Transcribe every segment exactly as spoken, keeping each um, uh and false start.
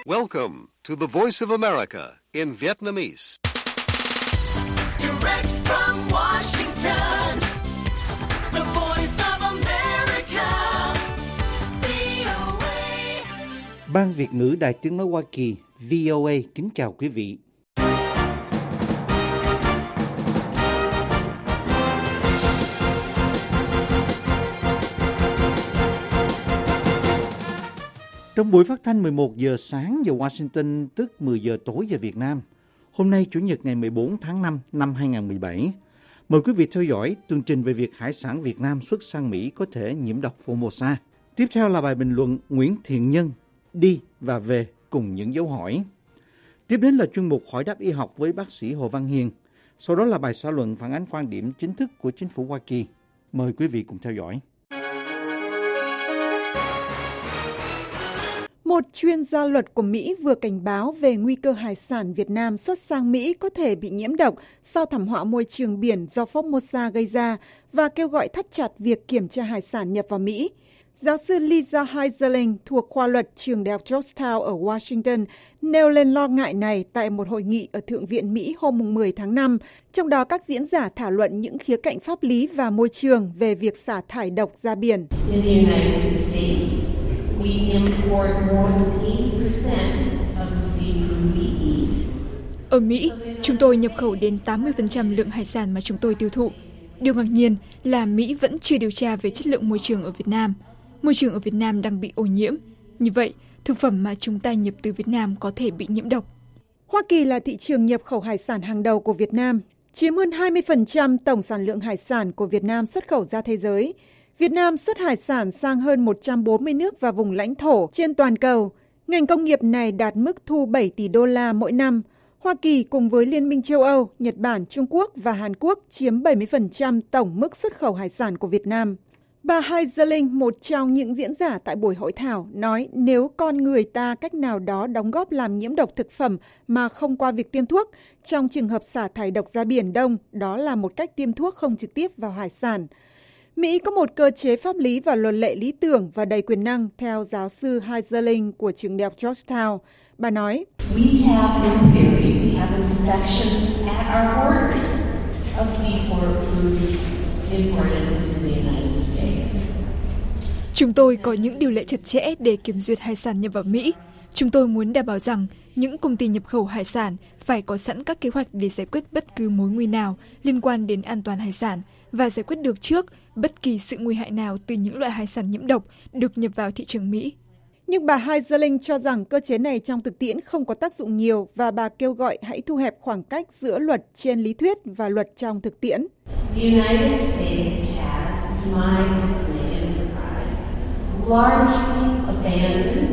Welcome to the Voice of America in Vietnamese. Direct from Washington, the Voice of America, vê o a. Ban Việt ngữ Đài Tiếng nói Hoa Kỳ vê o a kính chào quý vị. Trong buổi phát thanh mười một giờ sáng giờ Washington, tức mười giờ tối giờ Việt Nam, hôm nay Chủ nhật ngày mười bốn tháng năm năm hai nghìn không trăm mười bảy, mời quý vị theo dõi tường trình về việc hải sản Việt Nam xuất sang Mỹ có thể nhiễm độc Formosa. Tiếp theo là bài bình luận Nguyễn Thiện Nhân, đi và về cùng những dấu hỏi. Tiếp đến là chuyên mục hỏi đáp y học với bác sĩ Hồ Văn Hiền. Sau đó là bài xã luận phản ánh quan điểm chính thức của chính phủ Hoa Kỳ. Mời quý vị cùng theo dõi. Một chuyên gia luật của Mỹ vừa cảnh báo về nguy cơ hải sản Việt Nam xuất sang Mỹ có thể bị nhiễm độc sau thảm họa môi trường biển do Formosa gây ra và kêu gọi thắt chặt việc kiểm tra hải sản nhập vào Mỹ. Giáo sư Lisa Heiserling thuộc khoa luật trường Đại học Georgetown ở Washington nêu lên lo ngại này tại một hội nghị ở Thượng viện Mỹ hôm mười tháng năm, trong đó các diễn giả thảo luận những khía cạnh pháp lý và môi trường về việc xả thải độc ra biển. Ở Mỹ, chúng tôi nhập khẩu đến tám mươi phần trăm lượng hải sản mà chúng tôi tiêu thụ. Điều ngạc nhiên là Mỹ vẫn chưa điều tra về chất lượng môi trường ở Việt Nam. Môi trường ở Việt Nam đang bị ô nhiễm. Như vậy, thực phẩm mà chúng ta nhập từ Việt Nam có thể bị nhiễm độc. Hoa Kỳ là thị trường nhập khẩu hải sản hàng đầu của Việt Nam, chiếm hơn hai mươi phần trăm tổng sản lượng hải sản của Việt Nam xuất khẩu ra thế giới. Việt Nam xuất hải sản sang hơn một trăm bốn mươi nước và vùng lãnh thổ trên toàn cầu. Ngành công nghiệp này đạt mức thu bảy tỷ đô la mỗi năm. Hoa Kỳ cùng với Liên minh châu Âu, Nhật Bản, Trung Quốc và Hàn Quốc chiếm bảy mươi phần trăm tổng mức xuất khẩu hải sản của Việt Nam. Bà Heiserling, một trong những diễn giả tại buổi hội thảo, nói nếu con người ta cách nào đó đóng góp làm nhiễm độc thực phẩm mà không qua việc tiêm thuốc, trong trường hợp xả thải độc ra Biển Đông, đó là một cách tiêm thuốc không trực tiếp vào hải sản. Mỹ có một cơ chế pháp lý và luật lệ lý tưởng và đầy quyền năng, theo giáo sư Heiserling của trường Đại học Georgetown. Bà nói, We have, in theory, we have inspection at our borders of seaport food imported into the United States. Chúng tôi có những điều lệ chặt chẽ để kiểm duyệt hải sản nhập vào Mỹ. Chúng tôi muốn đảm bảo rằng những công ty nhập khẩu hải sản phải có sẵn các kế hoạch để giải quyết bất cứ mối nguy nào liên quan đến an toàn hải sản và giải quyết được trước bất kỳ sự nguy hại nào từ những loại hải sản nhiễm độc được nhập vào thị trường Mỹ. Nhưng bà Heiserling cho rằng cơ chế này trong thực tiễn không có tác dụng nhiều và bà kêu gọi hãy thu hẹp khoảng cách giữa luật trên lý thuyết và luật trong thực tiễn. The United States has, to my dismay and surprise, largely abandoned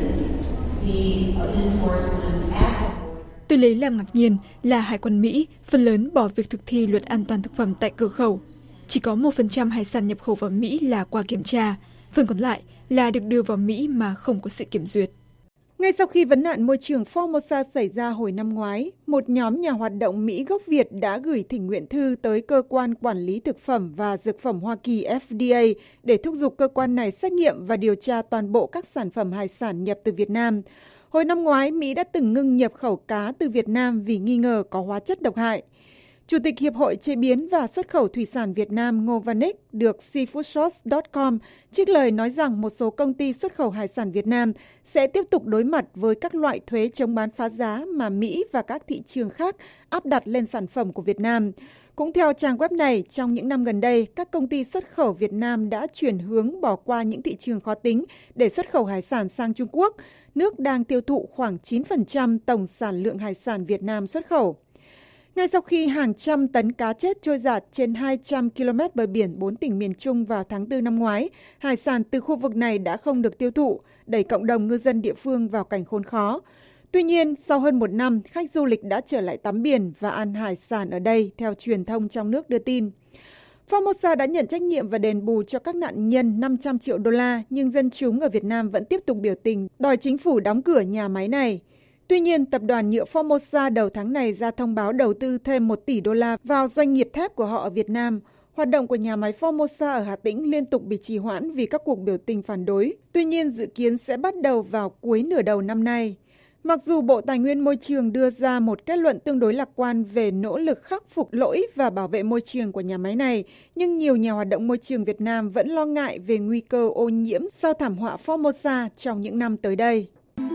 the enforcement at the border. Tôi lấy làm ngạc nhiên là Hải quân Mỹ phần lớn bỏ việc thực thi luật an toàn thực phẩm tại cửa khẩu. Chỉ có một phần trăm hải sản nhập khẩu vào Mỹ là qua kiểm tra, phần còn lại là được đưa vào Mỹ mà không có sự kiểm duyệt. Ngay sau khi vấn nạn môi trường Formosa xảy ra hồi năm ngoái, một nhóm nhà hoạt động Mỹ gốc Việt đã gửi thỉnh nguyện thư tới Cơ quan Quản lý Thực phẩm và Dược phẩm Hoa Kỳ F D A để thúc giục cơ quan này xét nghiệm và điều tra toàn bộ các sản phẩm hải sản nhập từ Việt Nam. Hồi năm ngoái, Mỹ đã từng ngưng nhập khẩu cá từ Việt Nam vì nghi ngờ có hóa chất độc hại. Chủ tịch Hiệp hội Chế biến và Xuất khẩu Thủy sản Việt Nam Ngô Văn Ích được seafoodsource chấm com trích lời nói rằng một số công ty xuất khẩu hải sản Việt Nam sẽ tiếp tục đối mặt với các loại thuế chống bán phá giá mà Mỹ và các thị trường khác áp đặt lên sản phẩm của Việt Nam. Cũng theo trang web này, trong những năm gần đây, các công ty xuất khẩu Việt Nam đã chuyển hướng bỏ qua những thị trường khó tính để xuất khẩu hải sản sang Trung Quốc, nước đang tiêu thụ khoảng chín phần trăm tổng sản lượng hải sản Việt Nam xuất khẩu. Ngay sau khi hàng trăm tấn cá chết trôi dạt trên hai trăm ki lô mét bờ biển bốn tỉnh miền Trung vào tháng tư năm ngoái, hải sản từ khu vực này đã không được tiêu thụ, đẩy cộng đồng ngư dân địa phương vào cảnh khốn khó. Tuy nhiên, sau hơn một năm, khách du lịch đã trở lại tắm biển và ăn hải sản ở đây, theo truyền thông trong nước đưa tin. Formosa đã nhận trách nhiệm và đền bù cho các nạn nhân năm trăm triệu đô la, nhưng dân chúng ở Việt Nam vẫn tiếp tục biểu tình, đòi chính phủ đóng cửa nhà máy này. Tuy nhiên, tập đoàn nhựa Formosa đầu tháng này ra thông báo đầu tư thêm một tỷ đô la vào doanh nghiệp thép của họ ở Việt Nam. Hoạt động của nhà máy Formosa ở Hà Tĩnh liên tục bị trì hoãn vì các cuộc biểu tình phản đối. Tuy nhiên, dự kiến sẽ bắt đầu vào cuối nửa đầu năm nay. Mặc dù Bộ Tài nguyên Môi trường đưa ra một kết luận tương đối lạc quan về nỗ lực khắc phục lỗi và bảo vệ môi trường của nhà máy này, nhưng nhiều nhà hoạt động môi trường Việt Nam vẫn lo ngại về nguy cơ ô nhiễm sau thảm họa Formosa trong những năm tới đây.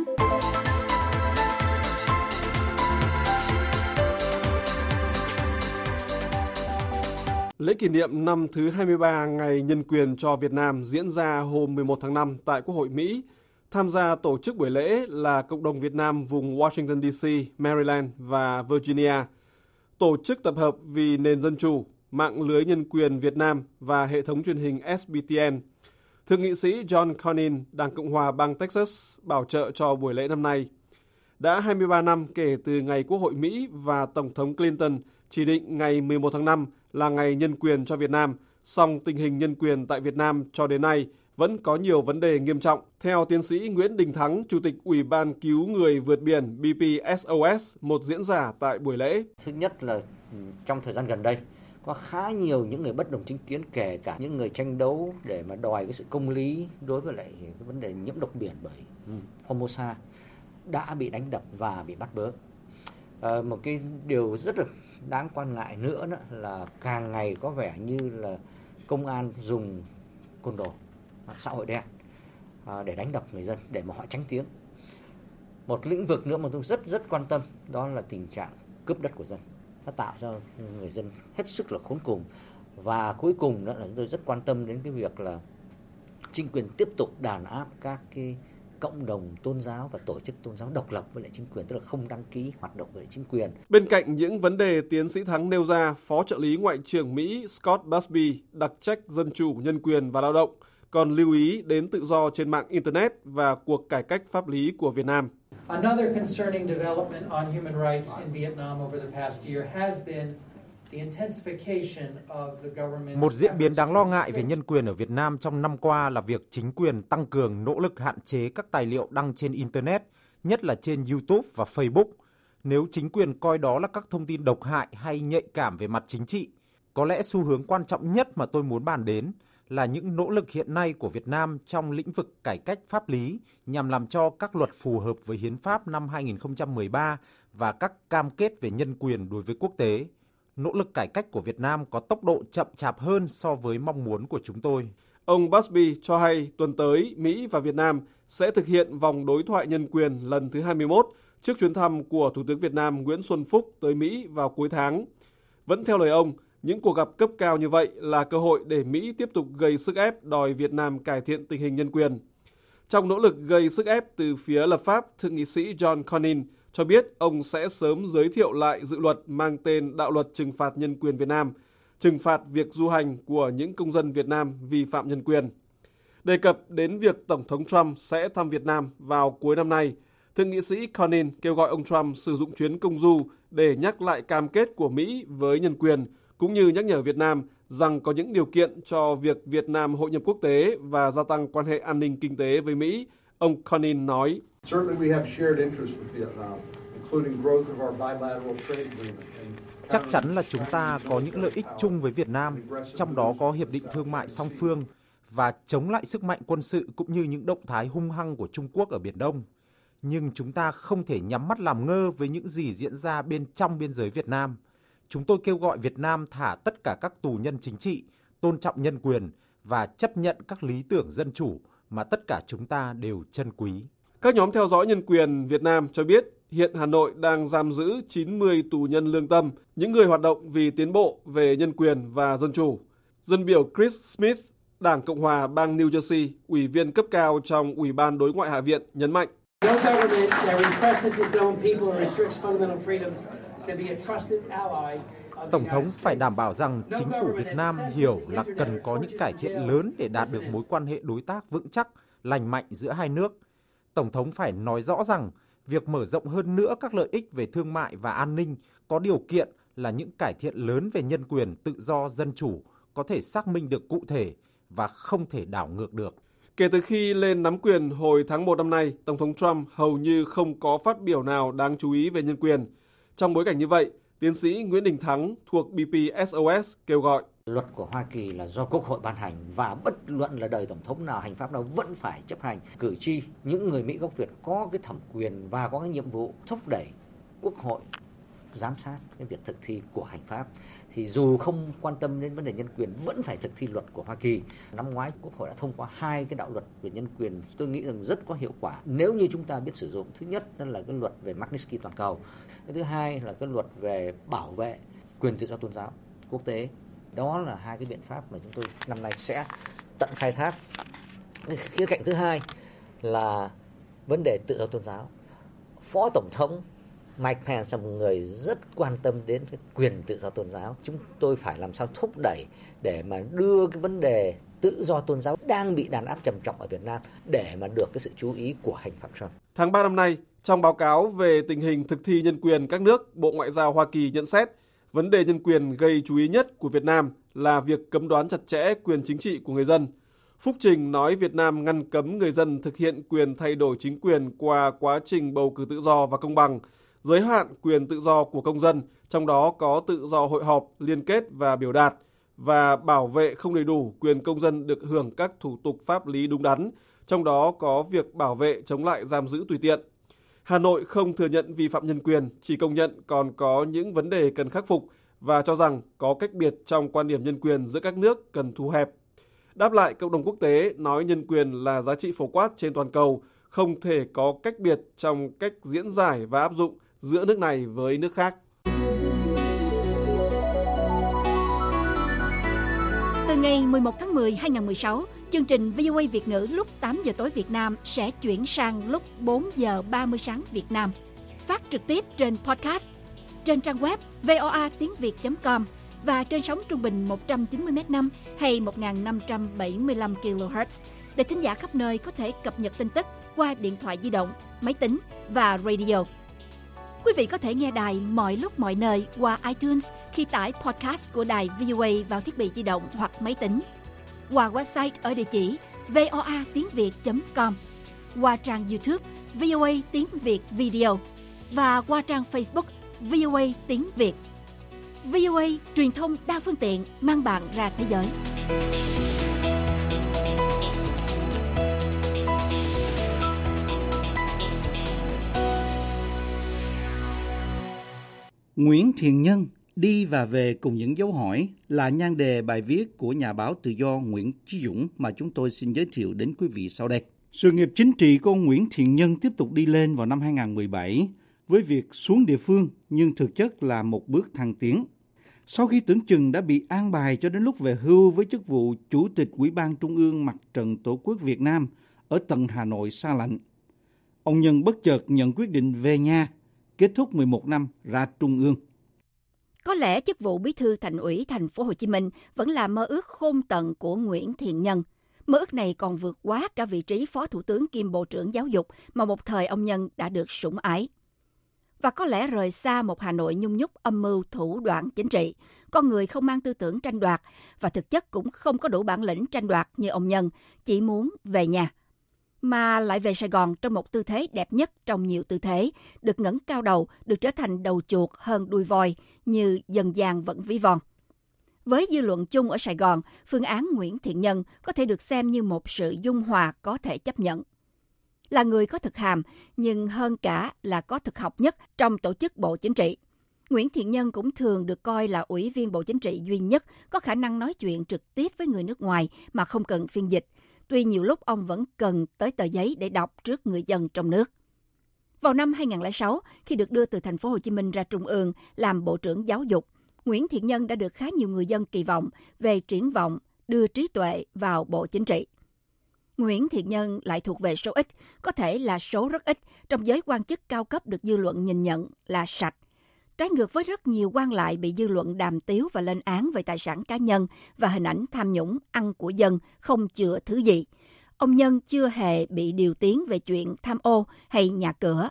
Lễ kỷ niệm năm thứ hai mươi ba Ngày Nhân quyền cho Việt Nam diễn ra hôm mười một tháng năm tại Quốc hội Mỹ. Tham gia tổ chức buổi lễ là cộng đồng Việt Nam vùng Washington đê xê, Maryland và Virginia, tổ chức tập hợp vì nền dân chủ, mạng lưới nhân quyền Việt Nam và hệ thống truyền hình ét bê tê en. Thượng nghị sĩ John Cornyn, Đảng Cộng hòa bang Texas, bảo trợ cho buổi lễ năm nay. Đã hai mươi ba năm kể từ ngày Quốc hội Mỹ và Tổng thống Clinton chỉ định ngày mười một tháng năm là Ngày Nhân quyền cho Việt Nam, song tình hình nhân quyền tại Việt Nam cho đến nay vẫn có nhiều vấn đề nghiêm trọng. Theo tiến sĩ Nguyễn Đình Thắng, Chủ tịch Ủy ban Cứu Người Vượt Biển bê pê ét o ét, một diễn giả tại buổi lễ. Thứ nhất là trong thời gian gần đây, có khá nhiều những người bất đồng chính kiến, kể cả những người tranh đấu để mà đòi cái sự công lý đối với lại cái vấn đề nhiễm độc biển bởi Formosa đã bị đánh đập và bị bắt bớ. À, một cái điều rất là đáng quan ngại nữa đó là càng ngày có vẻ như là công an dùng côn đồ, xã hội đen à, để đánh đập người dân, để mà họ tránh tiếng. Một lĩnh vực nữa mà tôi rất rất quan tâm đó là tình trạng cướp đất của dân. Nó tạo cho người dân hết sức là khốn cùng. Và cuối cùng đó là tôi rất quan tâm đến cái việc là chính quyền tiếp tục đàn áp các cái cộng đồng tôn giáo và tổ chức tôn giáo độc lập với lại chính quyền, tức là không đăng ký hoạt động với lại chính quyền. Bên cạnh những vấn đề tiến sĩ Thắng nêu ra, Phó trợ lý Ngoại trưởng Mỹ Scott Busby, đặc trách dân chủ, nhân quyền và lao động, còn lưu ý đến tự do trên mạng Internet và cuộc cải cách pháp lý của Việt Nam. Another concerning development on human rights in Vietnam over the past year has been the intensification of the government's. Một diễn biến đáng lo ngại về nhân quyền ở Việt Nam trong năm qua là việc chính quyền tăng cường nỗ lực hạn chế các tài liệu đăng trên Internet, nhất là trên YouTube và Facebook. Nếu chính quyền coi đó là các thông tin độc hại hay nhạy cảm về mặt chính trị, có lẽ xu hướng quan trọng nhất mà tôi muốn bàn đến là những nỗ lực hiện nay của Việt Nam trong lĩnh vực cải cách pháp lý nhằm làm cho các luật phù hợp với Hiến pháp năm hai nghìn không trăm mười ba và các cam kết về nhân quyền đối với quốc tế. Nỗ lực cải cách của Việt Nam có tốc độ chậm chạp hơn so với mong muốn của chúng tôi. Ông Busby cho hay tuần tới Mỹ và Việt Nam sẽ thực hiện vòng đối thoại nhân quyền lần thứ hai mươi mốt trước chuyến thăm của Thủ tướng Việt Nam Nguyễn Xuân Phúc tới Mỹ vào cuối tháng. Vẫn theo lời ông, những cuộc gặp cấp cao như vậy là cơ hội để Mỹ tiếp tục gây sức ép đòi Việt Nam cải thiện tình hình nhân quyền. Trong nỗ lực gây sức ép từ phía lập pháp, Thượng nghị sĩ John Cornyn cho biết ông sẽ sớm giới thiệu lại dự luật mang tên Đạo luật trừng phạt nhân quyền Việt Nam, trừng phạt việc du hành của những công dân Việt Nam vi phạm nhân quyền. Đề cập đến việc Tổng thống Trump sẽ thăm Việt Nam vào cuối năm nay, Thượng nghị sĩ Cornyn kêu gọi ông Trump sử dụng chuyến công du để nhắc lại cam kết của Mỹ với nhân quyền, cũng như nhắc nhở Việt Nam rằng có những điều kiện cho việc Việt Nam hội nhập quốc tế và gia tăng quan hệ an ninh kinh tế với Mỹ. Ông Cornyn nói, chắc chắn là chúng ta có những lợi ích chung với Việt Nam, trong đó có hiệp định thương mại song phương và chống lại sức mạnh quân sự cũng như những động thái hung hăng của Trung Quốc ở Biển Đông. Nhưng chúng ta không thể nhắm mắt làm ngơ với những gì diễn ra bên trong biên giới Việt Nam. Chúng tôi kêu gọi Việt Nam thả tất cả các tù nhân chính trị, tôn trọng nhân quyền và chấp nhận các lý tưởng dân chủ mà tất cả chúng ta đều trân quý. Các nhóm theo dõi nhân quyền Việt Nam cho biết hiện Hà Nội đang giam giữ chín mươi tù nhân lương tâm, những người hoạt động vì tiến bộ về nhân quyền và dân chủ. Dân biểu Chris Smith, Đảng Cộng hòa bang New Jersey, ủy viên cấp cao trong Ủy ban Đối ngoại Hạ viện, nhấn mạnh. Tổng thống phải đảm bảo rằng chính phủ Việt Nam hiểu là cần có những cải thiện lớn để đạt được mối quan hệ đối tác vững chắc, lành mạnh giữa hai nước. Tổng thống phải nói rõ rằng việc mở rộng hơn nữa các lợi ích về thương mại và an ninh có điều kiện là những cải thiện lớn về nhân quyền, tự do, dân chủ có thể xác minh được cụ thể và không thể đảo ngược được. Kể từ khi lên nắm quyền hồi tháng một năm nay, Tổng thống Trump hầu như không có phát biểu nào đáng chú ý về nhân quyền. Trong bối cảnh như vậy, tiến sĩ Nguyễn Đình Thắng thuộc bê pê ét o ét kêu gọi. Luật của Hoa Kỳ là do Quốc hội ban hành và bất luận là đời tổng thống nào, hành pháp nào vẫn phải chấp hành. Cử tri, những người Mỹ gốc Việt có cái thẩm quyền và có cái nhiệm vụ thúc đẩy Quốc hội giám sát cái việc thực thi của hành pháp. Thì dù không quan tâm đến vấn đề nhân quyền vẫn phải thực thi luật của Hoa Kỳ. Năm ngoái Quốc hội đã thông qua hai cái đạo luật về nhân quyền, tôi nghĩ rằng rất có hiệu quả nếu như chúng ta biết sử dụng. Thứ nhất đó là cái luật về Magnitsky toàn cầu. Cái thứ hai là cái luật về bảo vệ quyền tự do tôn giáo quốc tế. Đó là hai cái biện pháp mà chúng tôi năm nay sẽ tận khai thác. Cái khía cạnh thứ hai là vấn đề tự do tôn giáo. Phó Tổng thống Mike Pence là một người rất quan tâm đến cái quyền tự do tôn giáo. Chúng tôi phải làm sao thúc đẩy để mà đưa cái vấn đề tự do tôn giáo đang bị đàn áp trầm trọng ở Việt Nam để mà được cái sự chú ý của hành pháp Trump. Tháng ba năm nay, trong báo cáo về tình hình thực thi nhân quyền các nước, Bộ Ngoại giao Hoa Kỳ nhận xét vấn đề nhân quyền gây chú ý nhất của Việt Nam là việc cấm đoán chặt chẽ quyền chính trị của người dân. Phúc Trình nói Việt Nam ngăn cấm người dân thực hiện quyền thay đổi chính quyền qua quá trình bầu cử tự do và công bằng, giới hạn quyền tự do của công dân, trong đó có tự do hội họp, liên kết và biểu đạt, và bảo vệ không đầy đủ quyền công dân được hưởng các thủ tục pháp lý đúng đắn, trong đó có việc bảo vệ chống lại giam giữ tùy tiện. Hà Nội không thừa nhận vi phạm nhân quyền, chỉ công nhận còn có những vấn đề cần khắc phục và cho rằng có cách biệt trong quan điểm nhân quyền giữa các nước cần thu hẹp. Đáp lại, cộng đồng quốc tế nói nhân quyền là giá trị phổ quát trên toàn cầu, không thể có cách biệt trong cách diễn giải và áp dụng giữa nước này với nước khác. Từ ngày mười một tháng mười năm hai nghìn không trăm mười sáu, chương trình vê o a Việt ngữ lúc tám giờ tối Việt Nam sẽ chuyển sang lúc bốn giờ ba mươi sáng Việt Nam, phát trực tiếp trên podcast, trên trang web voa tiếng việt chấm com và trên sóng trung bình một trăm chín mươi mét năm hay một nghìn năm trăm bảy mươi lăm ki lô héc để thính giả khắp nơi có thể cập nhật tin tức qua điện thoại di động, máy tính và radio. Quý vị có thể nghe đài mọi lúc mọi nơi qua iTunes khi tải podcast của đài vê o a vào thiết bị di động hoặc máy tính, qua website ở địa chỉ voa tiếng việt chấm com, qua trang YouTube vê o a tiếng Việt Video và qua trang Facebook vê o a tiếng Việt. vê o a truyền thông đa phương tiện mang bạn ra thế giới. Nguyễn Thiện Nhân đi và về cùng những dấu hỏi là nhan đề bài viết của nhà báo tự do Nguyễn Chí Dũng mà chúng tôi xin giới thiệu đến quý vị sau đây. Sự nghiệp chính trị của ông Nguyễn Thiện Nhân tiếp tục đi lên vào năm hai nghìn không trăm mười bảy với việc xuống địa phương nhưng thực chất là một bước thăng tiến. Sau khi tưởng chừng đã bị an bài cho đến lúc về hưu với chức vụ Chủ tịch Ủy ban Trung ương Mặt trận Tổ quốc Việt Nam ở tận Hà Nội xa lạnh, ông Nhân bất chợt nhận quyết định về nhà, kết thúc mười một năm ra Trung ương. Có lẽ chức vụ bí thư Thành ủy Thành phố Hồ Chí Minh vẫn là mơ ước khôn tận của Nguyễn Thiện Nhân. Mơ ước này còn vượt quá cả vị trí Phó Thủ tướng kiêm Bộ trưởng Giáo dục mà một thời ông Nhân đã được sủng ái. Và có lẽ rời xa một Hà Nội nhung nhúc âm mưu thủ đoạn chính trị, con người không mang tư tưởng tranh đoạt và thực chất cũng không có đủ bản lĩnh tranh đoạt như ông Nhân, chỉ muốn về nhà. Mà lại về Sài Gòn trong một tư thế đẹp nhất trong nhiều tư thế, được ngẩng cao đầu, được trở thành đầu chuột hơn đuôi voi như dân gian vẫn ví von. Với dư luận chung ở Sài Gòn, phương án Nguyễn Thiện Nhân có thể được xem như một sự dung hòa có thể chấp nhận. Là người có thực hàm, nhưng hơn cả là có thực học nhất trong tổ chức Bộ Chính trị. Nguyễn Thiện Nhân cũng thường được coi là ủy viên Bộ Chính trị duy nhất có khả năng nói chuyện trực tiếp với người nước ngoài mà không cần phiên dịch. Tuy nhiều lúc ông vẫn cần tới tờ giấy để đọc trước người dân trong nước. Vào năm hai nghìn không trăm lẻ sáu, khi được đưa từ Thành phố Hồ Chí Minh ra Trung ương làm Bộ trưởng Giáo dục, Nguyễn Thiện Nhân đã được khá nhiều người dân kỳ vọng về triển vọng đưa trí tuệ vào Bộ Chính trị. Nguyễn Thiện Nhân lại thuộc về số ít, có thể là số rất ít trong giới quan chức cao cấp được dư luận nhìn nhận là sạch. Trái ngược với rất nhiều quan lại bị dư luận đàm tiếu và lên án về tài sản cá nhân và hình ảnh tham nhũng ăn của dân không chừa thứ gì. Ông Nhân chưa hề bị điều tiếng về chuyện tham ô hay nhà cửa.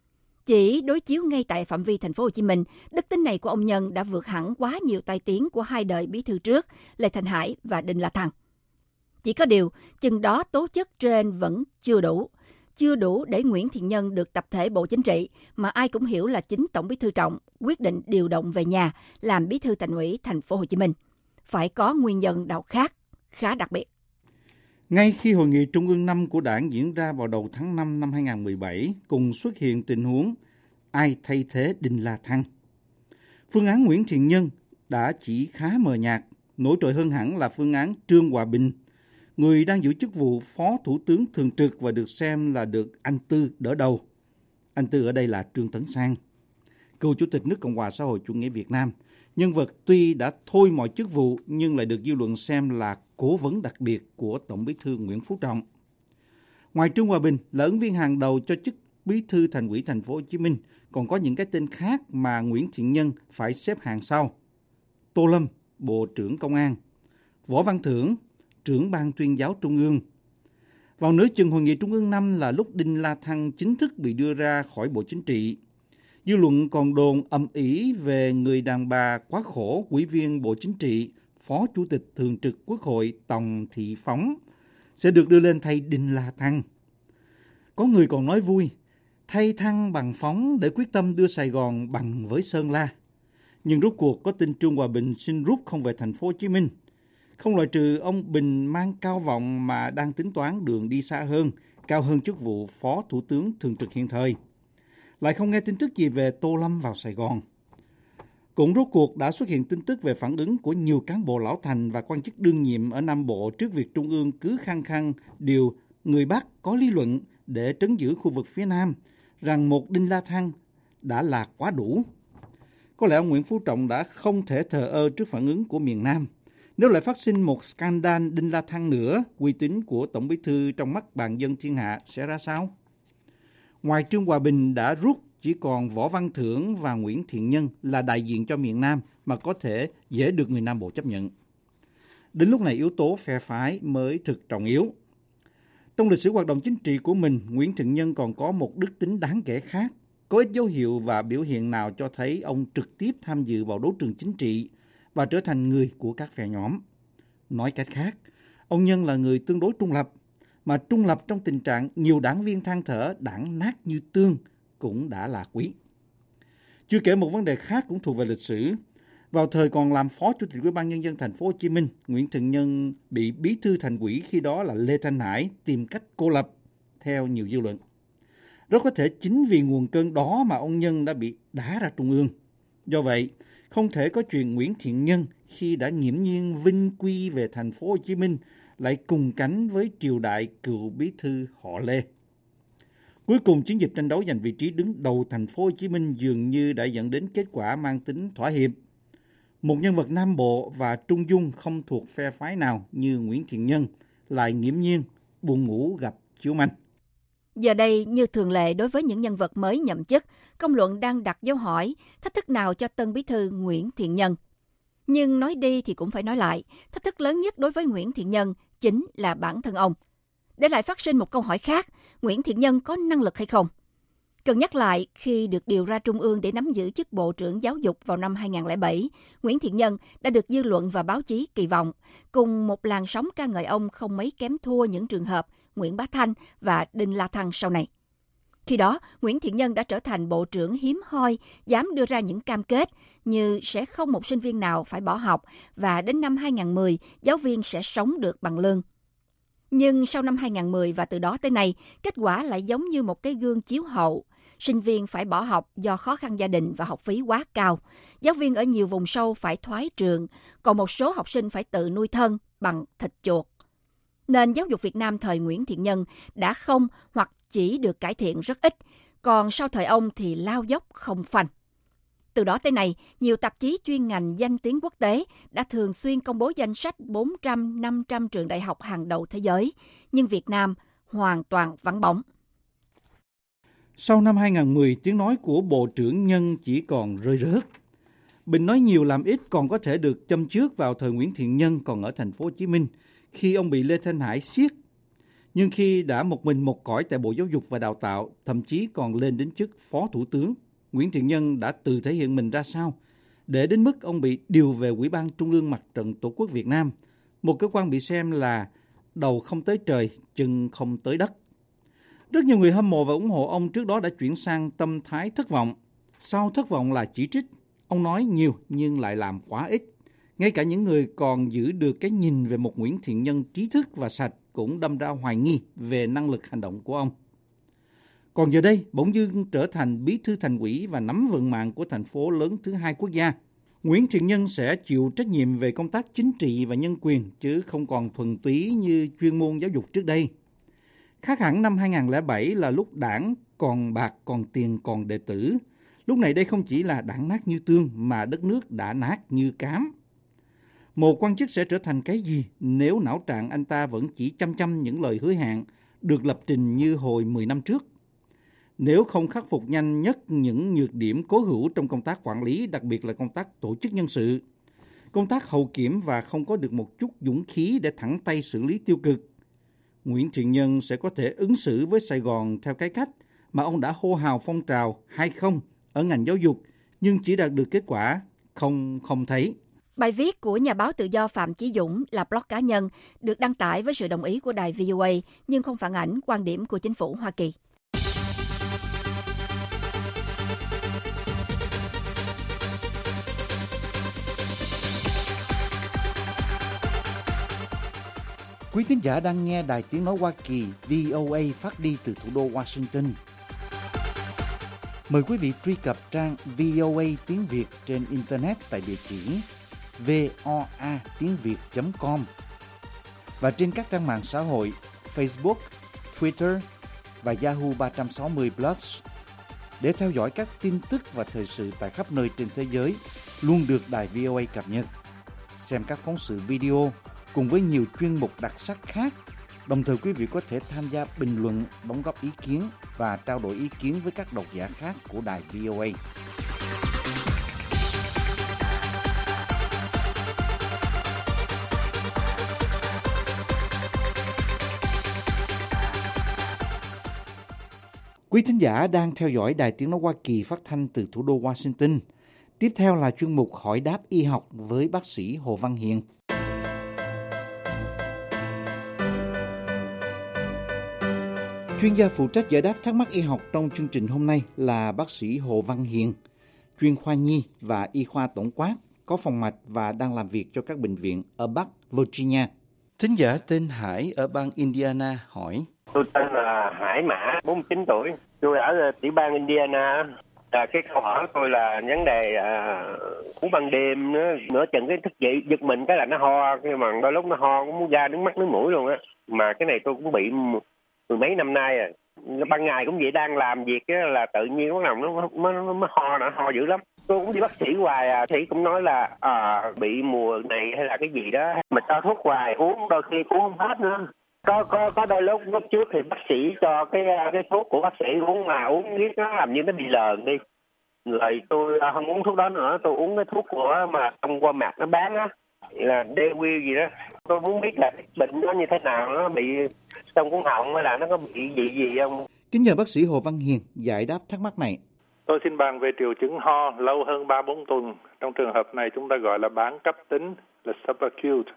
Chỉ đối chiếu ngay tại phạm vi Thành phố Hồ Chí Minh, đức tính này của ông Nhân đã vượt hẳn quá nhiều tai tiếng của hai đời bí thư trước, Lê Thanh Hải và Đinh La Thăng. Chỉ có điều, chừng đó tố chất trên vẫn chưa đủ. Chưa đủ để Nguyễn Thiện Nhân được tập thể Bộ Chính trị, mà ai cũng hiểu là chính Tổng Bí thư Trọng quyết định điều động về nhà làm Bí thư Thành ủy Thành phố Hồ Chí Minh. phải có nguyên nhân nào khác khá đặc biệt. Ngay khi Hội nghị Trung ương năm của Đảng diễn ra vào đầu tháng năm năm hai không một bảy, cùng xuất hiện tình huống ai thay thế Đinh La Thăng. Phương án Nguyễn Thiện Nhân đã chỉ khá mờ nhạt, nổi trội hơn hẳn là phương án Trương Hòa Bình, người đang giữ chức vụ Phó Thủ tướng Thường trực và được xem là được anh Tư đỡ đầu. Anh Tư ở đây là Trương Tấn Sang, cựu Chủ tịch nước Cộng hòa xã hội chủ nghĩa Việt Nam. Nhân vật tuy đã thôi mọi chức vụ nhưng lại được dư luận xem là cố vấn đặc biệt của Tổng Bí thư Nguyễn Phú Trọng. Ngoài Trương Hòa Bình là ứng viên hàng đầu cho chức Bí thư Thành ủy Thành phố Hồ Chí Minh, còn có những cái tên khác mà Nguyễn Thiện Nhân phải xếp hàng sau: Tô Lâm, Bộ trưởng Công an; Võ Văn Thưởng, trưởng Ban Tuyên giáo Trung ương. Vào nửa chừng Hội nghị Trung ương năm là lúc Đinh La Thăng chính thức bị đưa ra khỏi Bộ Chính trị. Dư luận còn đồn ầm ĩ về người đàn bà quá khổ, Ủy viên Bộ Chính trị, Phó Chủ tịch Thường trực Quốc hội Tòng Thị Phóng sẽ được đưa lên thay Đinh La Thăng. Có người còn nói vui, thay Thăng bằng Phóng để quyết tâm đưa Sài Gòn bằng với Sơn La. Nhưng rốt cuộc có tin Trương Hòa Bình xin rút không về Thành phố Hồ Chí Minh. Không loại trừ ông Bình mang cao vọng mà đang tính toán đường đi xa hơn, cao hơn chức vụ Phó Thủ tướng Thường trực hiện thời. Lại không nghe tin tức gì về Tô Lâm vào Sài Gòn. Cũng rốt cuộc đã xuất hiện tin tức về phản ứng của nhiều cán bộ lão thành và quan chức đương nhiệm ở Nam Bộ trước việc Trung ương cứ khăng khăng điều người Bắc có lý luận để trấn giữ khu vực phía Nam, rằng một Đinh La Thăng đã là quá đủ. Có lẽ ông Nguyễn Phú Trọng đã không thể thờ ơ trước phản ứng của miền Nam. Nếu lại phát sinh một scandal Đinh La Thăng nữa, uy tín của Tổng Bí thư trong mắt bàn dân thiên hạ sẽ ra sao? Ngoài Trương Hòa Bình đã rút, chỉ còn Võ Văn Thưởng và Nguyễn Thiện Nhân là đại diện cho miền Nam mà có thể dễ được người Nam Bộ chấp nhận. Đến lúc này yếu tố phe phái mới thực trọng yếu. Trong lịch sử hoạt động chính trị của mình, Nguyễn Thiện Nhân còn có một đức tính đáng kể khác. Có ít dấu hiệu và biểu hiện nào cho thấy ông trực tiếp tham dự vào đấu trường chính trị và trở thành người của các phe nhóm. Nói cách khác, ông Nhân là người tương đối trung lập, mà trung lập trong tình trạng nhiều đảng viên than thở đảng nát như tương cũng đã là quý. Chưa kể một vấn đề khác cũng thuộc về lịch sử. Vào thời còn làm Phó Chủ tịch Ủy ban Nhân dân Thành phố Hồ Chí Minh, Nguyễn Thiện Nhân bị Bí thư Thành ủy khi đó là Lê Thanh Hải tìm cách cô lập, theo nhiều dư luận. Rất có thể chính vì nguồn cơn đó mà ông Nhân đã bị đá ra Trung ương. Do vậy, không thể có chuyện Nguyễn Thiện Nhân khi đã nghiễm nhiên vinh quy về Thành phố Hồ Chí Minh lại cùng cánh với triều đại cựu bí thư họ Lê. Cuối cùng, chiến dịch tranh đấu giành vị trí đứng đầu Thành phố Hồ Chí Minh dường như đã dẫn đến kết quả mang tính thỏa hiệp. Một nhân vật Nam Bộ và Trung Dung không thuộc phe phái nào như Nguyễn Thiện Nhân lại nghiễm nhiên buồn ngủ gặp chiếu manh. Giờ đây, như thường lệ đối với những nhân vật mới nhậm chức, công luận đang đặt dấu hỏi thách thức nào cho tân bí thư Nguyễn Thiện Nhân. Nhưng nói đi thì cũng phải nói lại, thách thức lớn nhất đối với Nguyễn Thiện Nhân chính là bản thân ông. Để lại phát sinh một câu hỏi khác, Nguyễn Thiện Nhân có năng lực hay không? Cần nhắc lại, khi được điều ra Trung ương để nắm giữ chức Bộ trưởng Giáo dục vào năm hai không không bảy, Nguyễn Thiện Nhân đã được dư luận và báo chí kỳ vọng, cùng một làn sóng ca ngợi ông không mấy kém thua những trường hợp Nguyễn Bá Thanh và Đinh La Thăng sau này. Khi đó, Nguyễn Thiện Nhân đã trở thành bộ trưởng hiếm hoi, dám đưa ra những cam kết như sẽ không một sinh viên nào phải bỏ học và đến năm hai không một không, giáo viên sẽ sống được bằng lương. Nhưng sau năm hai không một không và từ đó tới nay, kết quả lại giống như một cái gương chiếu hậu. Sinh viên phải bỏ học do khó khăn gia đình và học phí quá cao. Giáo viên ở nhiều vùng sâu phải thoái trường, còn một số học sinh phải tự nuôi thân bằng thịt chuột. Nền giáo dục Việt Nam thời Nguyễn Thiện Nhân đã không hoặc chỉ được cải thiện rất ít, còn sau thời ông thì lao dốc không phanh. Từ đó tới nay, nhiều tạp chí chuyên ngành danh tiếng quốc tế đã thường xuyên công bố danh sách bốn trăm, năm trăm trường đại học hàng đầu thế giới, nhưng Việt Nam hoàn toàn vắng bóng. Sau năm hai không một không, tiếng nói của Bộ trưởng Nhân chỉ còn rơi rớt. Bình nói nhiều làm ít còn có thể được châm chước vào thời Nguyễn Thiện Nhân còn ở Thành phố Hồ Chí Minh, khi ông bị Lê Thanh Hải siết. Nhưng khi đã một mình một cõi tại Bộ Giáo dục và Đào tạo, thậm chí còn lên đến chức Phó Thủ tướng, Nguyễn Thiện Nhân đã tự thể hiện mình ra sao, để đến mức ông bị điều về Ủy ban Trung ương Mặt trận Tổ quốc Việt Nam, một cơ quan bị xem là đầu không tới trời, chân không tới đất. Rất nhiều người hâm mộ và ủng hộ ông trước đó đã chuyển sang tâm thái thất vọng. Sau thất vọng là chỉ trích, ông nói nhiều nhưng lại làm quá ít. Ngay cả những người còn giữ được cái nhìn về một Nguyễn Thiện Nhân trí thức và sạch cũng đâm ra hoài nghi về năng lực hành động của ông. Còn giờ đây, bỗng dưng trở thành bí thư thành ủy và nắm vận mạng của thành phố lớn thứ hai quốc gia. Nguyễn Thiện Nhân sẽ chịu trách nhiệm về công tác chính trị và nhân quyền, chứ không còn thuần túy như chuyên môn giáo dục trước đây. Khác hẳn năm hai không không bảy là lúc đảng còn bạc, còn tiền, còn đệ tử. Lúc này đây không chỉ là đảng nát như tương, mà đất nước đã nát như cám. Một quan chức sẽ trở thành cái gì nếu não trạng anh ta vẫn chỉ chăm chăm những lời hứa hẹn được lập trình như hồi mười năm trước? Nếu không khắc phục nhanh nhất những nhược điểm cố hữu trong công tác quản lý, đặc biệt là công tác tổ chức nhân sự, công tác hậu kiểm và không có được một chút dũng khí để thẳng tay xử lý tiêu cực, Nguyễn Thiện Nhân sẽ có thể ứng xử với Sài Gòn theo cái cách mà ông đã hô hào phong trào hay không ở ngành giáo dục, nhưng chỉ đạt được kết quả không không thấy. Bài viết của nhà báo tự do Phạm Chí Dũng là blog cá nhân, được đăng tải với sự đồng ý của đài vê o a, nhưng không phản ánh quan điểm của chính phủ Hoa Kỳ. Quý thính giả đang nghe Đài Tiếng Nói Hoa Kỳ vê o a phát đi từ thủ đô Washington. Mời quý vị truy cập trang vê o a tiếng Việt trên Internet tại địa chỉ voa tiếng việt chấm com và trên các trang mạng xã hội Facebook, Twitter và Yahoo ba trăm sáu mươi Plus để theo dõi các tin tức và thời sự tại khắp nơi trên thế giới luôn được Đài vê o a cập nhật. Xem các phóng sự video cùng với nhiều chuyên mục đặc sắc khác. Đồng thời quý vị có thể tham gia bình luận, đóng góp ý kiến và trao đổi ý kiến với các độc giả khác của đài vê o a. Quý thính giả đang theo dõi Đài Tiếng Nói Hoa Kỳ phát thanh từ thủ đô Washington. Tiếp theo là chuyên mục Hỏi đáp y học với bác sĩ Hồ Văn Hiền. Chuyên gia phụ trách giải đáp thắc mắc y học trong chương trình hôm nay là bác sĩ Hồ Văn Hiền, chuyên khoa nhi và y khoa tổng quát, có phòng mạch và đang làm việc cho các bệnh viện ở Bắc Virginia. Thính giả tên Hải ở bang Indiana hỏi. Tôi tên là Hải Mã, bốn mươi chín tuổi. Tôi ở tiểu bang Indiana. À, cái câu hỏi của tôi là vấn đề à, ngủ ban đêm nữa, nửa chừng cái thức dậy giật mình cái là nó ho, nhưng mà đôi lúc nó ho cũng muốn ra nước mắt nước mũi luôn á. Mà cái này tôi cũng bị mười mấy năm nay à. Ban ngày cũng vậy, đang làm việc á là tự nhiên lúc nào nó nó nó, nó ho, nó ho dữ lắm. Tôi cũng đi bác sĩ hoài à, thì cũng nói là à, bị mùa này hay là cái gì đó, mà cho thuốc hoài uống đôi khi cũng không hết nữa. Có có có đôi lúc lúc trước thì bác sĩ cho cái cái thuốc của bác sĩ uống mà uống riết nó làm như nó bị lờn đi. Rồi tôi không uống thuốc đó nữa, tôi uống cái thuốc của mà thông qua mạc nó bán á, là Dewi gì đó. Tôi muốn biết là bệnh nó như thế nào, nó bị trong cuốn họng hay là nó có bị gì gì không? Kính nhờ bác sĩ Hồ Văn Hiền giải đáp thắc mắc này. Tôi xin bàn về triệu chứng ho lâu hơn ba bốn tuần. Trong trường hợp này chúng ta gọi là bán cấp tính, là subacute.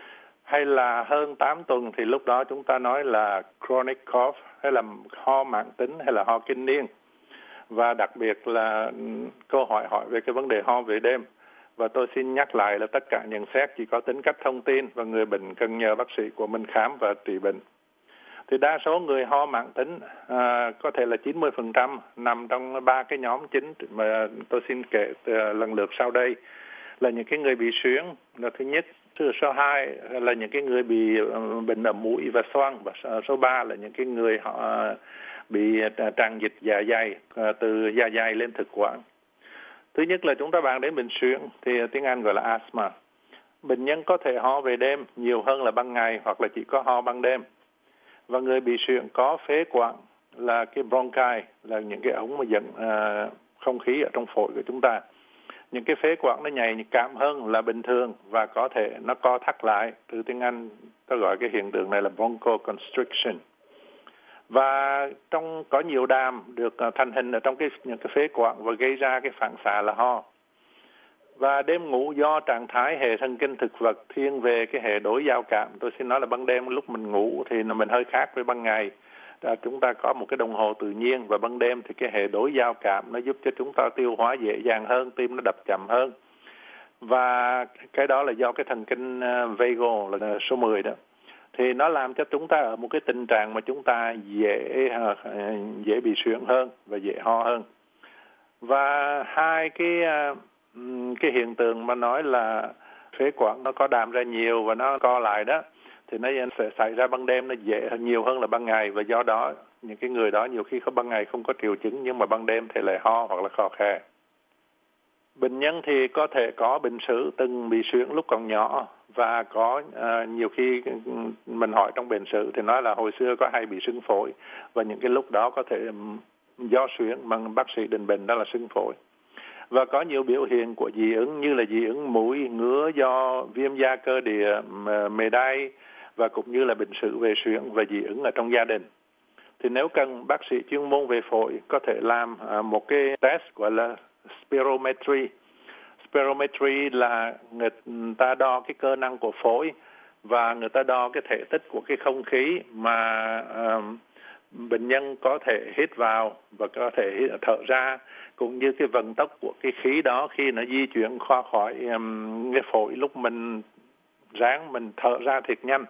Hay là hơn tám tuần thì lúc đó chúng ta nói là chronic cough, hay là ho mãn tính, hay là ho kinh niên. Và đặc biệt là câu hỏi hỏi về cái vấn đề ho về đêm. Và tôi xin nhắc lại là tất cả nhận xét chỉ có tính cách thông tin và người bệnh cần nhờ bác sĩ của mình khám và trị bệnh. Thì đa số người ho mãn tính à, có thể là chín mươi phần trăm nằm trong ba cái nhóm chính mà tôi xin kể lần lượt sau đây. Là những cái người bị suyễn là thứ nhất, số hai là những cái người bị bệnh ở mũi và xoang, và số ba là những cái người họ bị tràn dịch dạ dày từ dạ dày lên thực quản. Thứ nhất là chúng ta bàn đến bệnh suyễn thì tiếng Anh gọi là asthma. Bệnh nhân có thể ho về đêm nhiều hơn là ban ngày hoặc là chỉ có ho ban đêm. Và người bị suyễn có phế quản là cái bronchi, là những cái ống mà dẫn uh, không khí ở trong phổi của chúng ta. Những cái phế quản nó nhạy cảm hơn là bình thường và có thể nó co thắt lại. Từ tiếng Anh ta gọi cái hiện tượng này là bronchoconstriction. Và trong có nhiều đàm được thành hình ở trong cái những cái phế quản và gây ra cái phản xạ là ho. Và đêm ngủ do trạng thái hệ thần kinh thực vật thiên về cái hệ đối giao cảm. Tôi xin nói là ban đêm lúc mình ngủ thì mình hơi khác với ban ngày. À, chúng ta có một cái đồng hồ tự nhiên, và ban đêm thì cái hệ đối giao cảm nó giúp cho chúng ta tiêu hóa dễ dàng hơn, tim nó đập chậm hơn. Và cái đó là do cái thần kinh vagal là số mười đó. Thì nó làm cho chúng ta ở một cái tình trạng mà chúng ta dễ dễ bị suyễn hơn và dễ ho hơn. Và hai cái cái hiện tượng mà nói là phế quản nó có đàm ra nhiều và nó co lại đó, thì nó sẽ xảy ra ban đêm, nó dễ nhiều hơn là ban ngày. Và do đó những cái người đó nhiều khi có ban ngày không có triệu chứng nhưng mà ban đêm thì lại ho hoặc là khò khè. Bệnh nhân thì có thể có bệnh sử từng bị suyễn lúc còn nhỏ, và có uh, nhiều khi mình hỏi trong bệnh sử thì nói là hồi xưa có hay bị sưng phổi, và những cái lúc đó có thể um, do suyễn mà bác sĩ định bệnh đó là sưng phổi. Và có nhiều biểu hiện của dị ứng như là dị ứng mũi, ngứa do viêm da cơ địa, mề đay, và cũng như là bệnh sử về suyễn và dị ứng ở trong gia đình. Thì nếu cần, bác sĩ chuyên môn về phổi có thể làm uh, một cái test gọi là spirometry. Spirometry là người ta đo cái cơ năng của phổi và người ta đo cái thể tích của cái không khí mà uh, bệnh nhân có thể hít vào và có thể thở ra, cũng như cái vận tốc của cái khí đó khi nó di chuyển qua khỏi um, cái phổi lúc mình ráng mình thở ra thiệt nhanh.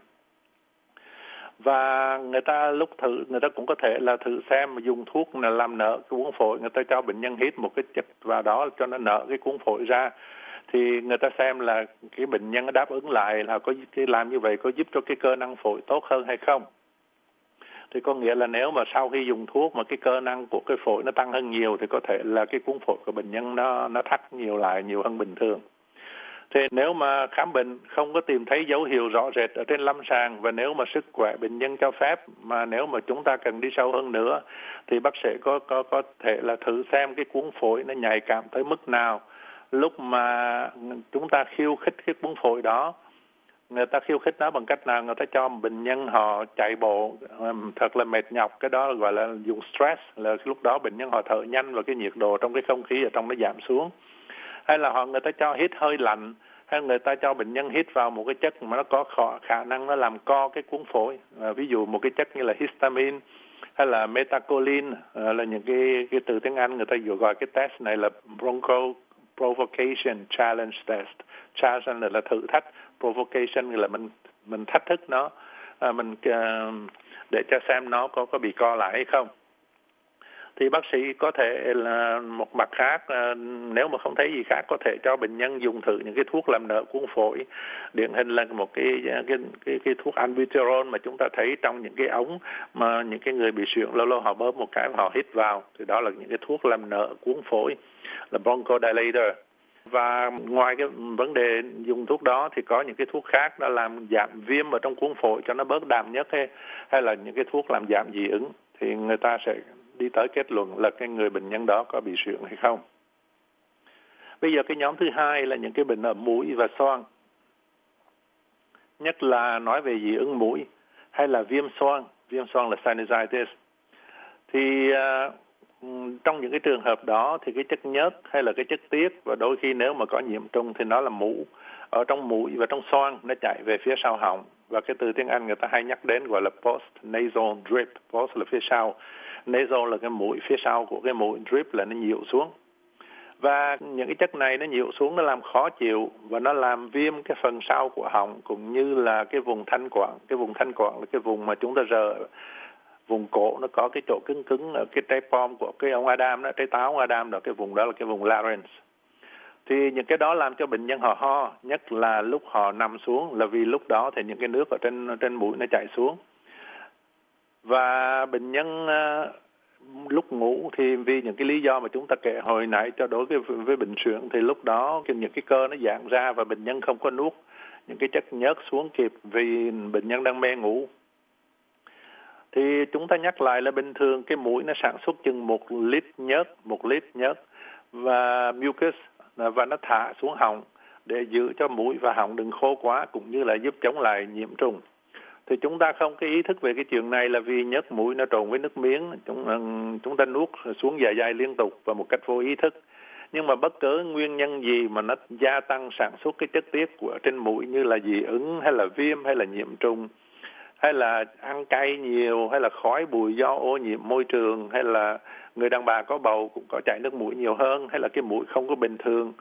Và người ta lúc thử, người ta cũng có thể là thử xem mà dùng thuốc là làm nở cái cuống phổi, người ta cho bệnh nhân hít một cái chất vào đó cho nó nở cái cuống phổi ra, thì người ta xem là cái bệnh nhân đáp ứng lại là có cái làm như vậy có giúp cho cái cơ năng phổi tốt hơn hay không. Thì có nghĩa là nếu mà sau khi dùng thuốc mà cái cơ năng của cái phổi nó tăng hơn nhiều thì có thể là cái cuống phổi của bệnh nhân nó nó thắt nhiều lại nhiều hơn bình thường. Thì nếu mà khám bệnh không có tìm thấy dấu hiệu rõ rệt ở trên lâm sàng, và nếu mà sức khỏe bệnh nhân cho phép, mà nếu mà chúng ta cần đi sâu hơn nữa thì bác sĩ có có có thể là thử xem cái cuống phổi nó nhạy cảm tới mức nào. Lúc mà chúng ta khiêu khích cái cuống phổi đó, người ta khiêu khích nó bằng cách nào? Người ta cho bệnh nhân họ chạy bộ um, thật là mệt nhọc, cái đó gọi là dùng stress, là lúc đó bệnh nhân họ thở nhanh và cái nhiệt độ trong cái không khí ở trong nó giảm xuống. Hay là họ người ta cho hít hơi lạnh, hay người ta cho bệnh nhân hít vào một cái chất mà nó có khả năng nó làm co cái cuống phổi, à, ví dụ một cái chất như là histamine hay là methacholine, à, là những cái cái từ tiếng Anh người ta gọi cái test này là broncho provocation challenge test. Challenge là thử thách, provocation là mình mình thách thức nó, à, mình uh, để cho xem nó có có bị co lại hay không. Thì bác sĩ có thể là một mặt khác, uh, nếu mà không thấy gì khác, có thể cho bệnh nhân dùng thử những cái thuốc làm nở cuống phổi. Điển hình là một cái cái cái, cái thuốc albuterol mà chúng ta thấy trong những cái ống mà những cái người bị suyễn lâu lâu họ bơm một cái họ hít vào, thì đó là những cái thuốc làm nở cuống phổi, là bronchodilator. Và ngoài cái vấn đề dùng thuốc đó thì có những cái thuốc khác nó làm giảm viêm ở trong cuống phổi cho nó bớt đàm nhất, hay, hay là những cái thuốc làm giảm dị ứng, thì người ta sẽ đi tới kết luận là cái người bệnh nhân đó có bị suyễn hay không. Bây giờ cái nhóm thứ hai là những cái bệnh ở mũi và xoang, nhất là nói về dị ứng mũi hay là viêm xoang, viêm xoang là sinusitis. Thì uh, trong những cái trường hợp đó thì cái chất nhớt hay là cái chất tiết, và đôi khi nếu mà có nhiễm trùng thì nó là mủ ở trong mũi và trong xoang, nó chạy về phía sau họng, và cái từ tiếng Anh người ta hay nhắc đến gọi là post nasal drip. Post là phía sau, nasal là cái mũi, phía sau của cái mũi, drip là nó nhiễu xuống. Và những cái chất này nó nhiễu xuống, nó làm khó chịu và nó làm viêm cái phần sau của họng cũng như là cái vùng thanh quản. Cái vùng thanh quản là cái vùng mà chúng ta rờ vùng cổ, nó có cái chỗ cứng cứng ở cái trái pom của cái ông Adam đó, trái táo ông Adam đó, cái vùng đó là cái vùng larynx. Thì những cái đó làm cho bệnh nhân họ ho, nhất là lúc họ nằm xuống, là vì lúc đó thì những cái nước ở trên trên mũi nó chảy xuống. Và bệnh nhân uh, lúc ngủ thì vì những cái lý do mà chúng ta kể hồi nãy cho đối với với bệnh suyễn, thì lúc đó những cái cơ nó giãn ra và bệnh nhân không có nuốt những cái chất nhớt xuống kịp vì bệnh nhân đang mê ngủ. Thì chúng ta nhắc lại là bình thường cái mũi nó sản xuất chừng một lít nhớt, một lít nhớt và mucus, và nó thả xuống họng để giữ cho mũi và họng đừng khô quá, cũng như là giúp chống lại nhiễm trùng. Thì chúng ta không cái ý thức về cái chuyện này là vì nhớt mũi nó trộn với nước miếng, chúng, chúng ta nuốt xuống dạ dày liên tục và một cách vô ý thức. Nhưng mà bất cứ nguyên nhân gì mà nó gia tăng sản xuất cái chất tiết của trên mũi, như là dị ứng hay là viêm hay là nhiễm trùng, hay là ăn cay nhiều, hay là khói bụi do ô nhiễm môi trường, hay là người đàn bà có bầu cũng có chảy nước mũi nhiều hơn, hay là cái mũi không có bình thường,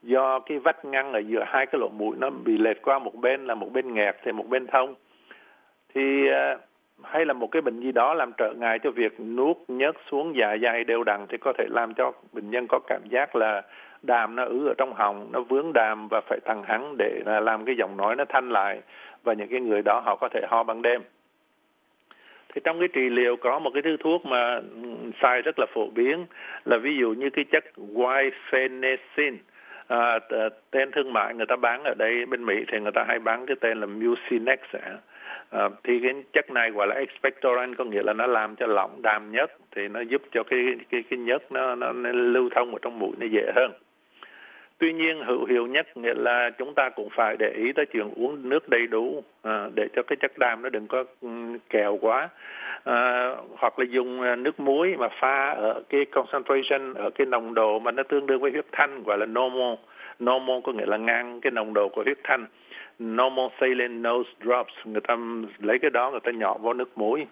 do cái vách ngăn ở giữa hai cái lỗ mũi nó bị lệch qua một bên, là một bên nghẹt thì một bên thông. Thì uh, hay là một cái bệnh gì đó làm trở ngại cho việc nuốt nhớt xuống dạ dày đều đặn thì có thể làm cho bệnh nhân có cảm giác là đàm nó ứ ở trong họng, nó vướng đàm và phải tằng hắng để làm cái giọng nói nó thanh lại, và những cái người đó họ có thể ho ban đêm. Thì trong cái trị liệu có một cái thứ thuốc mà xài rất là phổ biến là ví dụ như cái chất guaifenesin. À, tên thương mại người ta bán ở đây bên Mỹ thì người ta hay bán cái tên là Mucinex. À, thì cái chất này gọi là expectorant, có nghĩa là nó làm cho lỏng đàm nhớt, thì nó giúp cho cái cái cái nhớt nó, nó, nó lưu thông ở trong mũi nó dễ hơn. Tuy nhiên hữu hiệu nhất nghĩa là chúng ta cũng phải để ý tới chuyện uống nước đầy đủ, à, để cho cái chất đàm nó đừng có um, kèo quá, à, hoặc là dùng nước muối mà pha ở cái concentration, ở cái nồng độ mà nó tương đương với huyết thanh, gọi là normal. Normal có nghĩa là ngang cái nồng độ của huyết thanh. Normal saline nose drops, người ta lấy cái đó người ta nhỏ vào nước muối.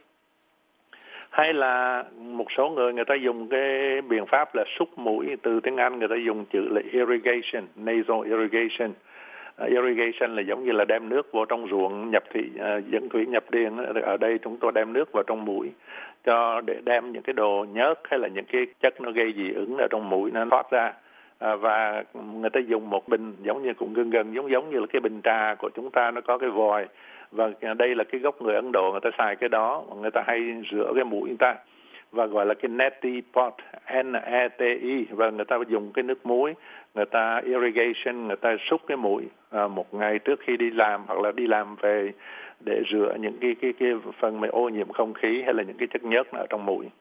Hay là một số người người ta dùng cái biện pháp là súc mũi, từ tiếng Anh người ta dùng chữ là irrigation, nasal irrigation. Uh, irrigation là giống như là đem nước vào trong ruộng nhập thị, uh, dẫn thủy nhập điền. Ở đây chúng tôi đem nước vào trong mũi cho để đem những cái đồ nhớt hay là những cái chất nó gây dị ứng ở trong mũi nó thoát ra. À, và người ta dùng một bình giống như cũng gần gần giống giống như là cái bình trà của chúng ta, nó có cái vòi, và đây là cái gốc người Ấn Độ người ta xài cái đó, người ta hay rửa cái mũi người ta và gọi là cái neti pot, N E T I, và người ta dùng cái nước muối, người ta irrigation, người ta súc cái mũi à, một ngày trước khi đi làm hoặc là đi làm về để rửa những cái cái cái phần mà ô nhiễm không khí hay là những cái chất nhớt ở trong mũi.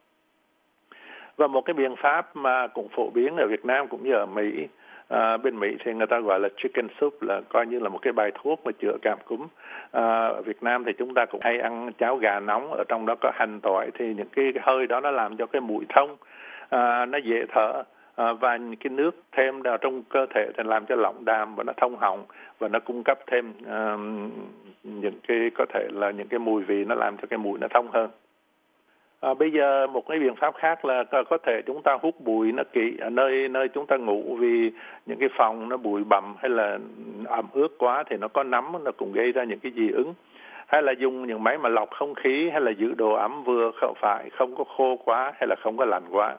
Và một cái biện pháp mà cũng phổ biến ở Việt Nam cũng như ở Mỹ, à, bên Mỹ thì người ta gọi là chicken soup, là coi như là một cái bài thuốc mà chữa cảm cúm. À, ở Việt Nam thì chúng ta cũng hay ăn cháo gà nóng, ở trong đó có hành tỏi, thì những cái hơi đó nó làm cho cái mũi thông, à, nó dễ thở, à, và những cái nước thêm vào trong cơ thể thì làm cho lỏng đàm và nó thông họng, và nó cung cấp thêm à, những cái có thể là những cái mùi vị nó làm cho cái mũi nó thông hơn. À, bây giờ một cái biện pháp khác là có thể chúng ta hút bụi nó kỹ ở nơi nơi chúng ta ngủ, vì những cái phòng nó bụi bặm hay là ẩm ướt quá thì nó có nấm, nó cũng gây ra những cái dị ứng. Hay là dùng những máy mà lọc không khí, hay là giữ độ ẩm vừa không phải không có khô quá hay là không có lạnh quá.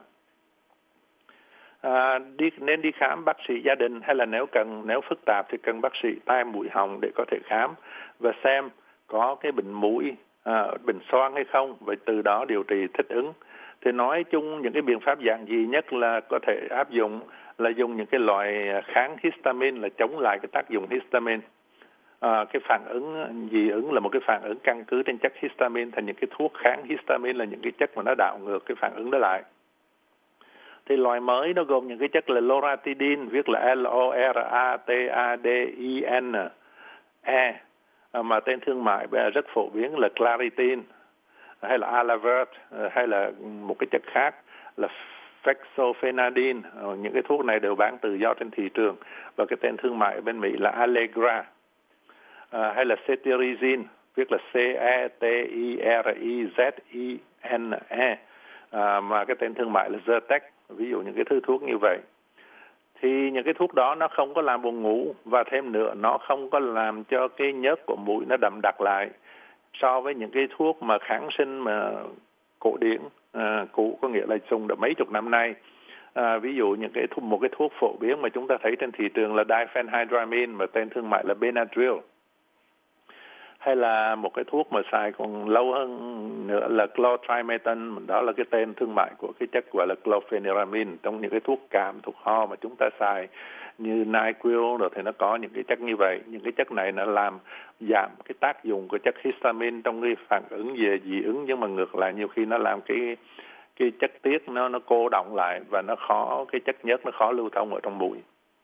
À, đi nên đi khám bác sĩ gia đình, hay là nếu cần nếu phức tạp thì cần bác sĩ tai mũi họng để có thể khám và xem có cái bệnh mũi, À, bệnh xoang hay không, và từ đó điều trị thích ứng. Thì nói chung những cái biện pháp giản dị nhất là có thể áp dụng là dùng những cái loại kháng histamine, là chống lại cái tác dụng histamine. À, cái phản ứng dị ứng là một cái phản ứng căn cứ trên chất histamine, thành những cái thuốc kháng histamine là những cái chất mà nó đảo ngược cái phản ứng đó lại. Thì loại mới nó gồm những cái chất là loratadine, viết là L O R A T A D I N E, mà tên thương mại rất phổ biến là Claritin, hay là Alavert, hay là một cái chất khác là Fexofenadine. Những cái thuốc này đều bán tự do trên thị trường, và cái tên thương mại bên Mỹ là Allegra. À, hay là Cetirizine, viết là C E T I R I Z I N E, à, mà cái tên thương mại là Zyrtec. Ví dụ những cái thứ thuốc như vậy. Thì những cái thuốc đó nó không có làm buồn ngủ, và thêm nữa nó không có làm cho cái nhớt của mũi nó đậm đặc lại so với những cái thuốc mà kháng sinh mà cổ điển, à, cũ, có nghĩa là dùng đã mấy chục năm nay. À, ví dụ những cái thuốc, một cái thuốc phổ biến mà chúng ta thấy trên thị trường là diphenhydramine, mà tên thương mại là Benadryl. Hay là một cái thuốc mà xài còn lâu hơn nữa là clotrimazole, đó là cái tên thương mại của cái chất gọi là clofeniramine. Trong những cái thuốc cảm, thuốc ho mà chúng ta xài như Nyquil rồi thì nó có những cái chất như vậy. Những cái chất này nó làm giảm cái tác dụng của chất histamine trong cái phản ứng về dị ứng, nhưng mà ngược lại nhiều khi nó làm cái cái chất tiết nó nó cô đọng lại, và nó khó, cái chất nhớt nó khó lưu thông ở trong mũi.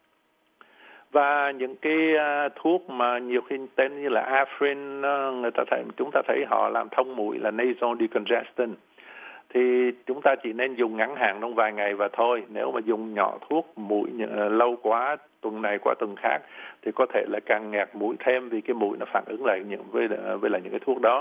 Và những cái uh, thuốc mà nhiều khi tên như là Afrin, uh, người ta thấy, chúng ta thấy họ làm thông mũi là nasal decongestant, thì chúng ta chỉ nên dùng ngắn hạn trong vài ngày và thôi. Nếu mà dùng nhỏ thuốc mũi uh, lâu quá, tuần này qua tuần khác, thì có thể là càng nghẹt mũi thêm, vì cái mũi nó phản ứng lại những với uh, với lại những cái thuốc đó.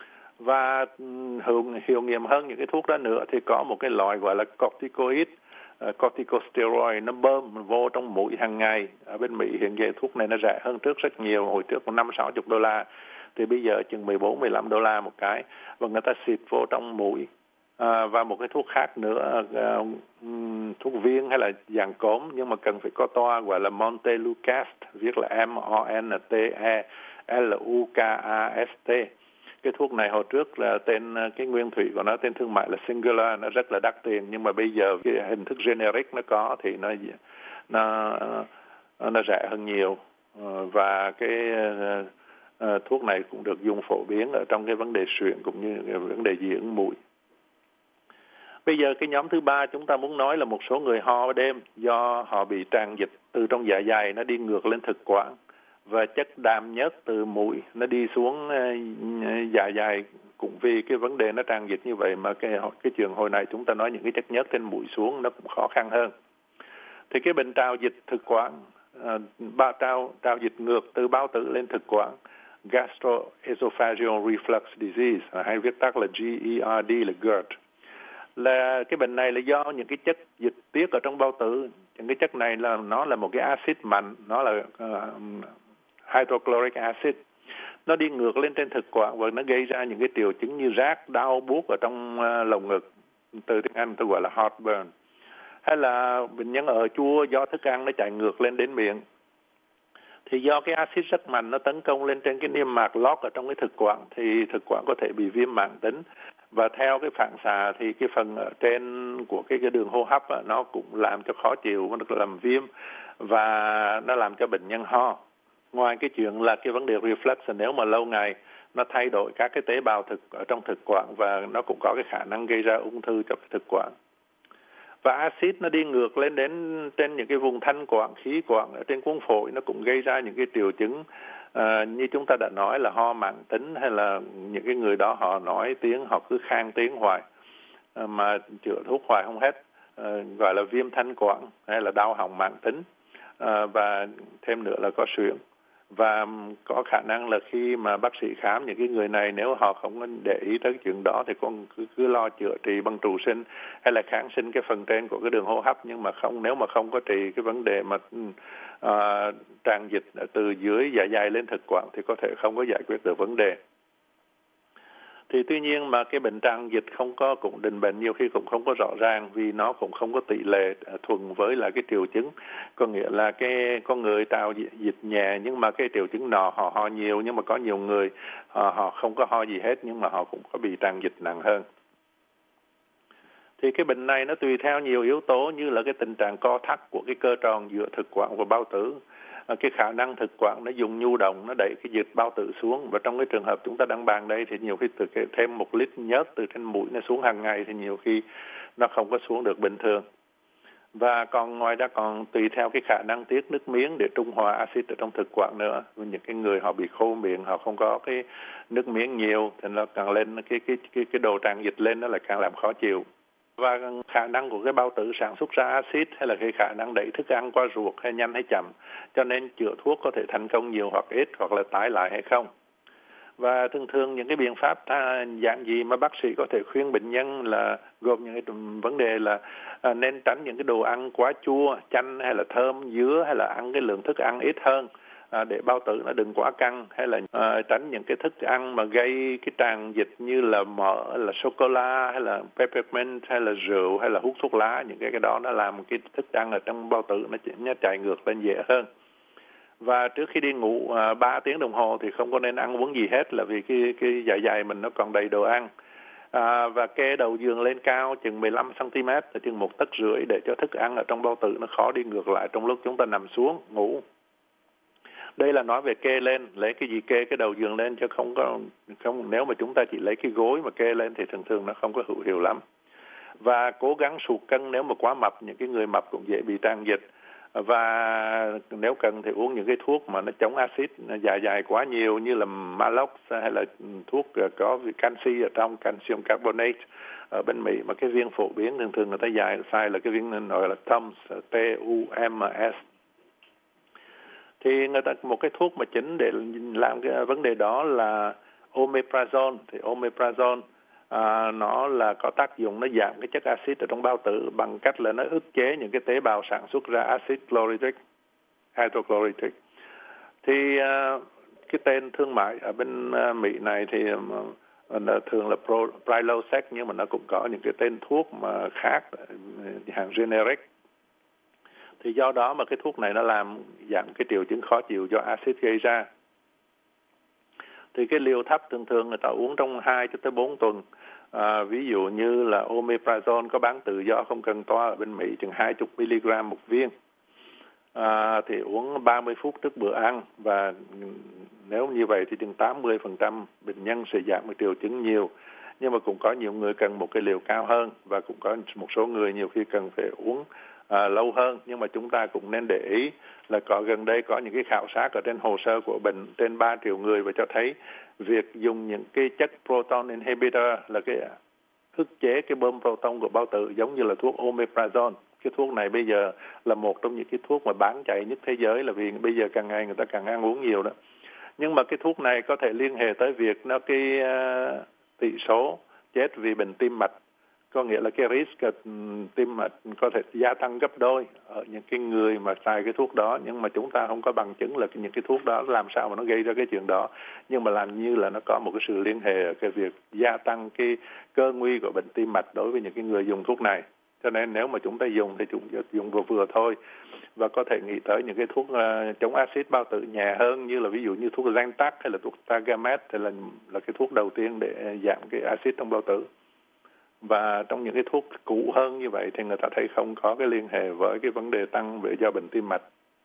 Và hiệu, hiệu nghiệm hơn những cái thuốc đó nữa thì có một cái loại gọi là corticoid, uh, corticosteroid nó bơm vô trong mũi hàng ngày. Ở bên Mỹ hiện giờ thuốc này nó rẻ hơn trước rất nhiều, hồi trước còn năm sáu chục đô la, thì bây giờ chừng mười bốn mười lăm đô la một cái, và người ta xịt vô trong mũi. À, và một cái thuốc khác nữa, uh, um, thuốc viên hay là dạng cốm, nhưng mà cần phải có toa, gọi là Montelukast, viết là M O N T E L U K A S T. Cái thuốc này hồi trước là tên, cái nguyên thủy của nó tên thương mại là Singular, nó rất là đắt tiền, nhưng mà bây giờ cái hình thức generic nó có thì nó nó nó rẻ hơn nhiều. Và cái uh, thuốc này cũng được dùng phổ biến ở trong cái vấn đề suyễn cũng như cái vấn đề dị ứng mũi. Bây giờ cái nhóm thứ ba chúng ta muốn nói là một số người ho đêm do họ bị tràn dịch từ trong dạ dày nó đi ngược lên thực quản, và chất đàm nhớt từ mũi nó đi xuống dạ dày, cũng vì cái vấn đề nó tràn dịch như vậy mà cái cái trường hồi này chúng ta nói những cái chất nhớt trên mũi xuống nó cũng khó khăn hơn. Thì cái bệnh trào dịch thực quản, uh, ba trào trào dịch ngược từ bao tử lên thực quản, gastroesophageal reflux disease, hay viết tắt là G E R D, là G E R D, là cái bệnh này là do những cái chất dịch tiết ở trong bao tử. Những cái chất này là nó là một cái axit mạnh, nó là uh, hydrochloric acid, nó đi ngược lên trên thực quản và nó gây ra những cái triệu chứng như rát, đau buốt ở trong uh, lồng ngực, từ tiếng Anh tôi gọi là heartburn, hay là bệnh nhân ở chua do thức ăn nó chạy ngược lên đến miệng. Thì do cái axit rất mạnh nó tấn công lên trên cái niêm mạc lót ở trong cái thực quản, thì thực quản có thể bị viêm mãn tính, và theo cái phản xạ thì cái phần ở trên của cái, cái đường hô hấp á, nó cũng làm cho khó chịu, nó làm viêm và nó làm cho bệnh nhân ho. Ngoài cái chuyện là cái vấn đề reflux, nếu mà lâu ngày nó thay đổi các cái tế bào thực ở trong thực quản, và nó cũng có cái khả năng gây ra ung thư cho cái thực quản. Và axit nó đi ngược lên đến trên những cái vùng thanh quản, khí quản ở trên cuống phổi, nó cũng gây ra những cái triệu chứng uh, như chúng ta đã nói là ho mãn tính, hay là những cái người đó họ nói tiếng, họ cứ khang tiếng hoài uh, mà chữa thuốc hoài không hết, uh, gọi là viêm thanh quản hay là đau họng mãn tính, uh, và thêm nữa là có suyễn. Và có khả năng là khi mà bác sĩ khám những cái người này, nếu họ không để ý tới cái chuyện đó thì con cứ, cứ lo chữa trị bằng trụ sinh hay là kháng sinh cái phần trên của cái đường hô hấp, nhưng mà không, nếu mà không có trị cái vấn đề mà uh, tràn dịch từ dưới dạ dày lên thực quản thì có thể không có giải quyết được vấn đề. Thì tuy nhiên mà cái bệnh tràn dịch không có cũng định bệnh nhiều khi cũng không có rõ ràng, vì nó cũng không có tỷ lệ thuần với là cái triệu chứng. Có nghĩa là cái con người trào dịch nhẹ nhưng mà cái triệu chứng nọ họ ho nhiều, nhưng mà có nhiều người họ, họ không có ho gì hết nhưng mà họ cũng có bị tràn dịch nặng hơn. Thì cái bệnh này nó tùy theo nhiều yếu tố như là cái tình trạng co thắt của cái cơ tròn giữa thực quản và bao tử, cái khả năng thực quản nó dùng nhu động nó đẩy cái dịch bao tử xuống, và trong cái trường hợp chúng ta đang bàn đây thì nhiều khi từ thêm một lít nhớt từ trên mũi nó xuống hàng ngày thì nhiều khi nó không có xuống được bình thường. Và còn ngoài ra còn tùy theo cái khả năng tiết nước miếng để trung hòa axit ở trong thực quản nữa. Những cái người họ bị khô miệng, họ không có cái nước miếng nhiều thì nó càng lên cái cái cái cái độ tràn dịch lên nó lại càng làm khó chịu. Và khả năng của cái bao tử sản xuất ra axit hay là cái khả năng đẩy thức ăn qua ruột hay nhanh hay chậm, cho nên chữa thuốc có thể thành công nhiều hoặc ít, hoặc là tái lại hay không. Và thường thường những cái biện pháp dạng gì mà bác sĩ có thể khuyên bệnh nhân là gồm những cái vấn đề là à, nên tránh những cái đồ ăn quá chua, chanh hay là thơm, dứa, hay là ăn cái lượng thức ăn ít hơn à, để bao tử nó đừng quá căng, hay là à, tránh những cái thức ăn mà gây cái tràn dịch như là mỡ, là sô cô la, hay là peppermint, hay là rượu, hay là hút thuốc lá. Những cái cái đó nó làm cái thức ăn ở trong bao tử nó, nó chạy ngược lên dễ hơn. Và trước khi đi ngủ à, ba tiếng đồng hồ thì không có nên ăn uống gì hết, là vì cái cái dạ dày mình nó còn đầy đồ ăn. À, và kê đầu giường lên cao chừng mười lăm xăng ti mét, chừng một tấc rưỡi, để cho thức ăn ở trong bao tử nó khó đi ngược lại trong lúc chúng ta nằm xuống ngủ. Đây là nói về kê lên, lấy cái gì kê cái đầu giường lên, chứ không có không nếu mà chúng ta chỉ lấy cái gối mà kê lên thì thường thường nó không có hữu hiệu lắm. Và cố gắng sụt cân, nếu mà quá mập, những cái người mập cũng dễ bị tràn dịch. Và nếu cần thì uống những cái thuốc mà nó chống axit dạ dày quá nhiều, như là Malox hay là thuốc có canxi ở trong, calcium carbonate ở bên Mỹ, mà cái viên phổ biến thường thường người ta dài sai là cái viên gọi là Tums, T U M S. Thì người ta một cái thuốc mà chính để làm cái vấn đề đó là omeprazole. Thì omeprazole À, nó là có tác dụng nó giảm cái chất axit ở trong bao tử bằng cách là nó ức chế những cái tế bào sản xuất ra axit chlorhydric, hydrochlorhydric. Thì uh, cái tên thương mại ở bên uh, Mỹ này thì um, thường là Prilosec, nhưng mà nó cũng có những cái tên thuốc mà khác, hàng generic. Thì do đó mà cái thuốc này nó làm giảm cái triệu chứng khó chịu do axit gây ra. Thì cái liều thấp thường thường người ta uống trong hai cho tới bốn tuần. À, ví dụ như là omeprazole có bán tự do không cần toa ở bên Mỹ chừng hai mươi mi-li-gam một viên. À, thì uống ba mươi phút trước bữa ăn, và nếu như vậy thì chừng tám mươi phần trăm bệnh nhân sẽ giảm cái triệu chứng nhiều. Nhưng mà cũng có nhiều người cần một cái liều cao hơn, và cũng có một số người nhiều khi cần phải uống à, lâu hơn. Nhưng mà chúng ta cũng nên để ý là có gần đây có những cái khảo sát ở trên hồ sơ của bệnh trên ba triệu người, và cho thấy việc dùng những cái chất proton inhibitor là cái ức chế cái bơm proton của bao tử, giống như là thuốc omeprazole. Cái thuốc này bây giờ là một trong những cái thuốc mà bán chạy nhất thế giới, là vì bây giờ càng ngày người ta càng ăn uống nhiều đó. Nhưng mà cái thuốc này có thể liên hệ tới việc nó cái uh, tỷ số chết vì bệnh tim mạch, có nghĩa là cái risk uh, tim mạch có thể gia tăng gấp đôi ở những cái người mà xài cái thuốc đó. Nhưng mà chúng ta không có bằng chứng là những cái thuốc đó làm sao mà nó gây ra cái chuyện đó, nhưng mà làm như là nó có một cái sự liên hệ ở cái việc gia tăng cái cơ nguy của bệnh tim mạch đối với những cái người dùng thuốc này. Cho nên nếu mà chúng ta dùng thì chúng ta dùng vừa vừa thôi, và có thể nghĩ tới những cái thuốc uh, chống axit bao tử nhẹ hơn, như là ví dụ như thuốc Zantac hay là thuốc Tagamet, thì là là cái thuốc đầu tiên để giảm cái axit trong bao tử. Và trong những cái thuốc cũ hơn như vậy thì người ta thấy không có cái liên hệ với cái vấn đề tăng về do bệnh tim mạch.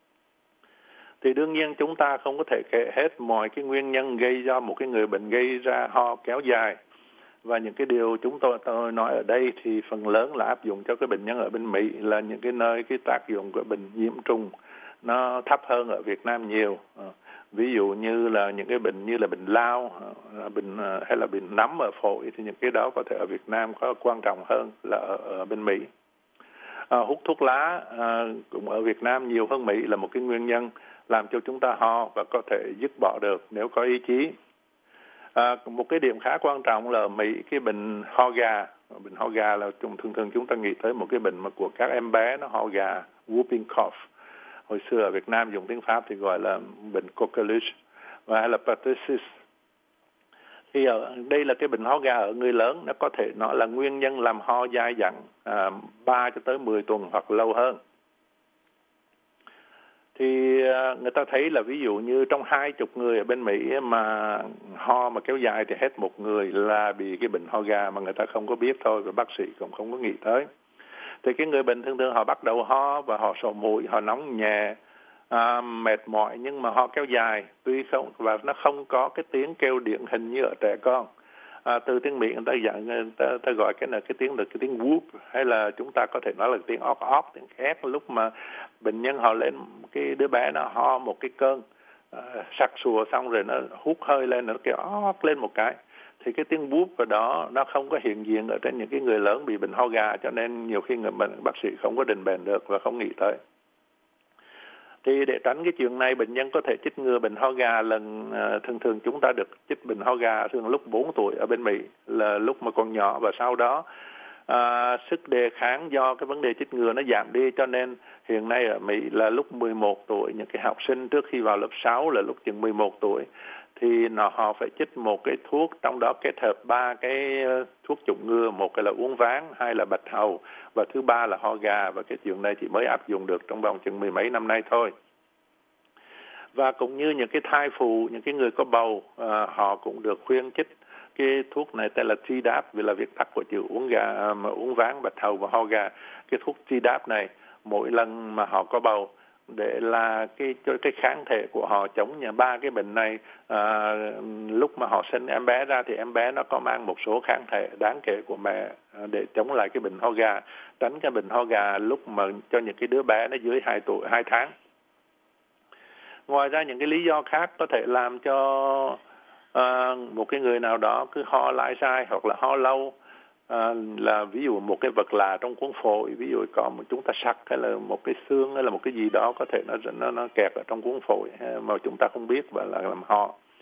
Thì đương nhiên chúng ta không có thể kể hết mọi cái nguyên nhân gây do một cái người bệnh gây ra ho kéo dài. Và những cái điều chúng tôi, tôi nói ở đây thì phần lớn là áp dụng cho cái bệnh nhân ở bên Mỹ, là những cái nơi cái tác dụng của bệnh nhiễm trùng nó thấp hơn ở Việt Nam nhiều. À, ví dụ như là những cái bệnh như là bệnh lao, à, bệnh hay là bệnh nấm ở phổi, thì những cái đó có thể ở Việt Nam có quan trọng hơn là ở, ở bên Mỹ. À, hút thuốc lá à, cũng ở Việt Nam nhiều hơn Mỹ, là một cái nguyên nhân làm cho chúng ta ho và có thể dứt bỏ được nếu có ý chí. À, một cái điểm khá quan trọng là ở Mỹ, cái bệnh ho gà, bệnh ho gà là thường thường chúng ta nghĩ tới một cái bệnh mà của các em bé nó ho gà, whooping cough. Hồi xưa ở Việt Nam dùng tiếng Pháp thì gọi là bệnh coqueluche, và hay là pertussis. Thì ở đây là cái bệnh ho gà ở người lớn, nó có thể nó là nguyên nhân làm ho dai dẳng à, ba cho tới mười tuần hoặc lâu hơn. Thì người ta thấy là ví dụ như trong hai chục người ở bên Mỹ mà ho mà kéo dài thì hết một người là bị cái bệnh ho gà mà người ta không có biết thôi, và bác sĩ cũng không có nghĩ tới. Thì cái người bệnh thường thường họ bắt đầu ho và họ sổ mũi, họ nóng nhẹ, à, mệt mỏi, nhưng mà ho kéo dài tuy không, và nó không có cái tiếng kêu điển hình như ở trẻ con. À, từ tiếng Mỹ người ta dạng người ta, ta gọi cái này cái tiếng là cái tiếng whoop, hay là chúng ta có thể nói là tiếng óp óp, tiếng két. Lúc mà bệnh nhân họ lên, cái đứa bé nó ho một cái cơn à, sặc sùa xong rồi nó hút hơi lên, nó kêu óp lên một cái, thì cái tiếng whoop vào đó nó không có hiện diện ở trên những cái người lớn bị bệnh ho gà, cho nên nhiều khi người bệnh bác sĩ không có định bền được và không nghĩ tới. Thì để tránh cái chuyện này, bệnh nhân có thể chích ngừa bệnh ho gà lần uh, thường thường chúng ta được chích bệnh ho gà thường lúc bốn tuổi ở bên Mỹ, là lúc mà còn nhỏ, và sau đó uh, sức đề kháng do cái vấn đề chích ngừa nó giảm đi, cho nên hiện nay ở Mỹ là lúc mười một tuổi, những cái học sinh trước khi vào lớp sáu là lúc chừng mười một tuổi thì nó họ phải chích một cái thuốc, trong đó kết hợp ba cái thuốc chủng ngừa, một cái là uốn ván, hai là bạch hầu, và thứ ba là ho gà. Và cái chuyện này chỉ mới áp dụng được trong vòng chừng mười mấy năm nay thôi. Và cũng như những cái thai phụ, những cái người có bầu, à, họ cũng được khuyên chích cái thuốc này tên là Tdap, vì là viết tắt của chữ uống gà, mà uống ván, bạch hầu và ho gà. Cái thuốc Tdap này mỗi lần mà họ có bầu, để là cái cho cái kháng thể của họ chống nhà ba cái bệnh này, à, lúc mà họ sinh em bé ra thì em bé nó có mang một số kháng thể đáng kể của mẹ à, để chống lại cái bệnh ho gà, tránh cái bệnh ho gà lúc mà cho những cái đứa bé nó dưới hai tuổi, hai tháng. Ngoài ra những cái lý do khác có thể làm cho à, một cái người nào đó cứ ho lai sai hoặc là ho lâu, à, là ví dụ một cái vật lạ trong cuống phổi, ví dụ có một chúng ta sặc hay là một cái xương hay là một cái gì đó có thể nó nó, nó kẹt ở trong cuống phổi mà chúng ta không biết và là làm ho.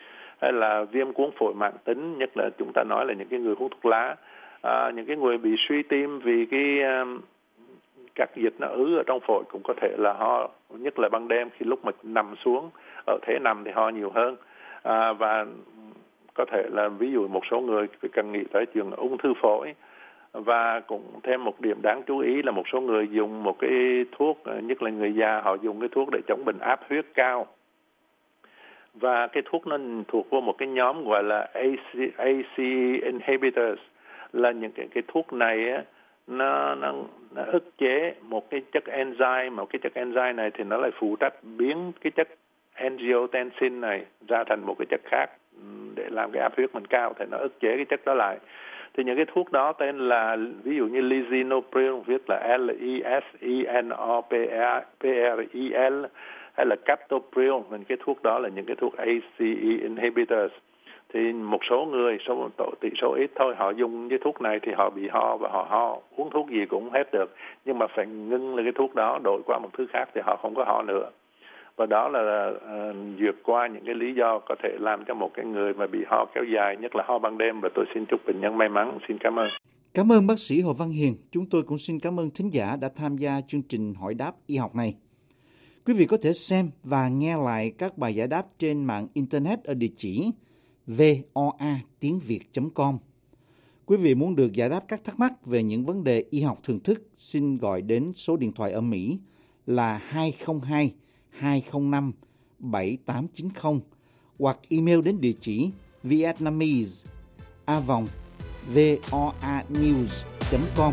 hay là viêm cuống phổi mãn tính, nhất là chúng ta nói là những cái người hút thuốc lá, à, những cái người bị suy tim vì cái um, các dịch nó ứ ở trong phổi cũng có thể là ho, nhất là ban đêm khi lúc mà nằm xuống ở thế nằm thì ho nhiều hơn, à, và có thể là ví dụ một số người cần nghĩ tới chuyện ung thư phổi. Và cũng thêm một điểm đáng chú ý là một số người dùng một cái thuốc, nhất là người già, họ dùng cái thuốc để chống bệnh áp huyết cao. Và cái thuốc nó thuộc vào một cái nhóm gọi là A C E inhibitors, là những cái, cái thuốc này á, nó, nó, nó ức chế một cái chất enzyme, một cái chất enzyme này thì nó lại phụ trách biến cái chất angiotensin này ra thành một cái chất khác để làm cái áp huyết mình cao, thì nó ức chế cái chất đó lại. Thì những cái thuốc đó tên là ví dụ như lisinopril, viết là L I S I N O P R I L, hay là captopril, những cái thuốc đó là những cái thuốc A C E inhibitors. Thì một số người, số tỷ số ít thôi, họ dùng cái thuốc này thì họ bị ho và họ ho, uống thuốc gì cũng hết được, nhưng mà phải ngưng là cái thuốc đó, đổi qua một thứ khác thì họ không có ho nữa. Và đó là uh, vượt qua những cái lý do có thể làm cho một cái người mà bị ho kéo dài, nhất là ho ban đêm, và tôi xin chúc bệnh nhân may mắn. Xin cảm ơn. Cảm ơn bác sĩ Hồ Văn Hiền. Chúng tôi cũng xin cảm ơn thính giả đã tham gia chương trình hỏi đáp y học này. Quý vị có thể xem và nghe lại các bài giải đáp trên mạng Internet ở địa chỉ voa tiếng việt chấm com. Quý vị muốn được giải đáp các thắc mắc về những vấn đề y học thường thức, xin gọi đến số điện thoại ở Mỹ là hai không hai hai không năm bảy tám chín không hoặc email đến địa chỉ vietnamese a vòng voanews chấm com.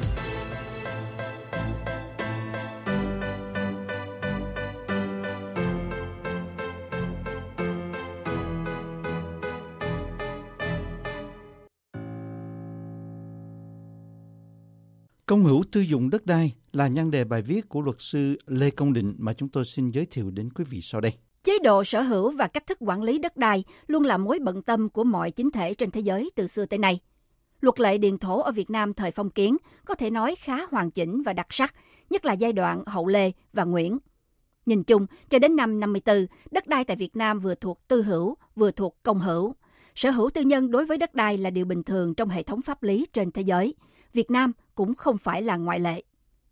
Công hữu tư dụng đất đai là nhan đề bài viết của luật sư Lê Công Định mà chúng tôi xin giới thiệu đến quý vị sau đây. Chế độ sở hữu và cách thức quản lý đất đai luôn là mối bận tâm của mọi chính thể trên thế giới từ xưa tới nay. Luật lệ điền thổ ở Việt Nam thời phong kiến có thể nói khá hoàn chỉnh và đặc sắc, nhất là giai đoạn hậu Lê và Nguyễn. Nhìn chung, cho đến năm năm mươi tư, đất đai tại Việt Nam vừa thuộc tư hữu, vừa thuộc công hữu. Sở hữu tư nhân đối với đất đai là điều bình thường trong hệ thống pháp lý trên thế giới. Việt Nam cũng không phải là ngoại lệ.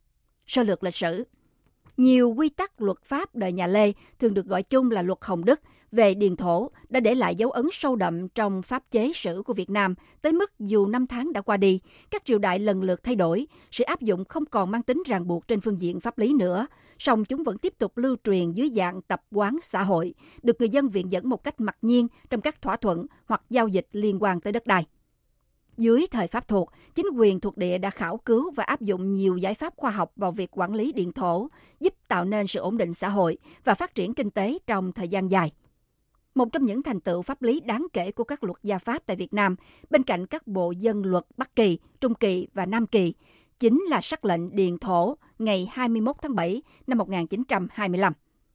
Sơ lược lịch sử. Nhiều quy tắc luật pháp đời nhà Lê, thường được gọi chung là luật Hồng Đức, về điền thổ đã để lại dấu ấn sâu đậm trong pháp chế sử của Việt Nam, tới mức dù năm tháng đã qua đi, các triều đại lần lượt thay đổi, sự áp dụng không còn mang tính ràng buộc trên phương diện pháp lý nữa, song chúng vẫn tiếp tục lưu truyền dưới dạng tập quán xã hội, được người dân viện dẫn một cách mặc nhiên trong các thỏa thuận hoặc giao dịch liên quan tới đất đai. Dưới thời Pháp thuộc, chính quyền thuộc địa đã khảo cứu và áp dụng nhiều giải pháp khoa học vào việc quản lý điền thổ, giúp tạo nên sự ổn định xã hội và phát triển kinh tế trong thời gian dài. Một trong những thành tựu pháp lý đáng kể của các luật gia pháp tại Việt Nam, bên cạnh các bộ dân luật Bắc Kỳ, Trung Kỳ và Nam Kỳ, chính là sắc lệnh điền thổ ngày hai mươi mốt tháng bảy năm một nghìn chín trăm hai mươi lăm.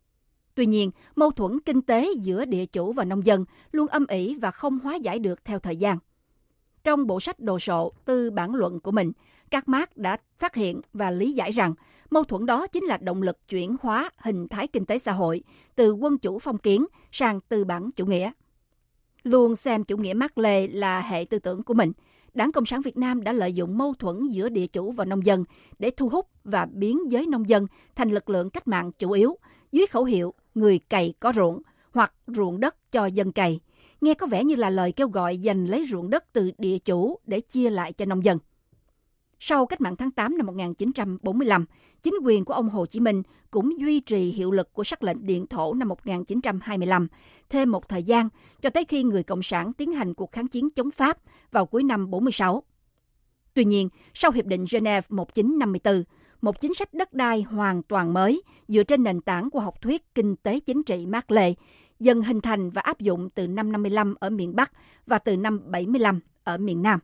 Tuy nhiên, mâu thuẫn kinh tế giữa địa chủ và nông dân luôn âm ỉ và không hóa giải được theo thời gian. Trong bộ sách đồ sộ Tư bản luận của mình, Karl Marx đã phát hiện và lý giải rằng mâu thuẫn đó chính là động lực chuyển hóa hình thái kinh tế xã hội từ quân chủ phong kiến sang tư bản chủ nghĩa. Luôn xem chủ nghĩa Mác Lê là hệ tư tưởng của mình, Đảng Cộng sản Việt Nam đã lợi dụng mâu thuẫn giữa địa chủ và nông dân để thu hút và biến giới nông dân thành lực lượng cách mạng chủ yếu dưới khẩu hiệu người cày có ruộng hoặc ruộng đất cho dân cày. Nghe có vẻ như là lời kêu gọi giành lấy ruộng đất từ địa chủ để chia lại cho nông dân. Sau cách mạng tháng tám năm một nghìn chín trăm bốn mươi lăm, chính quyền của ông Hồ Chí Minh cũng duy trì hiệu lực của sắc lệnh điền thổ năm một nghìn chín trăm hai mươi lăm thêm một thời gian cho tới khi người Cộng sản tiến hành cuộc kháng chiến chống Pháp vào cuối năm bốn mươi sáu. Tuy nhiên, sau Hiệp định Geneva một nghìn chín trăm năm mươi tư, một chính sách đất đai hoàn toàn mới dựa trên nền tảng của học thuyết kinh tế chính trị Mác Lê dần hình thành và áp dụng từ năm năm mươi lăm ở miền Bắc và từ năm bảy mươi lăm ở miền Nam.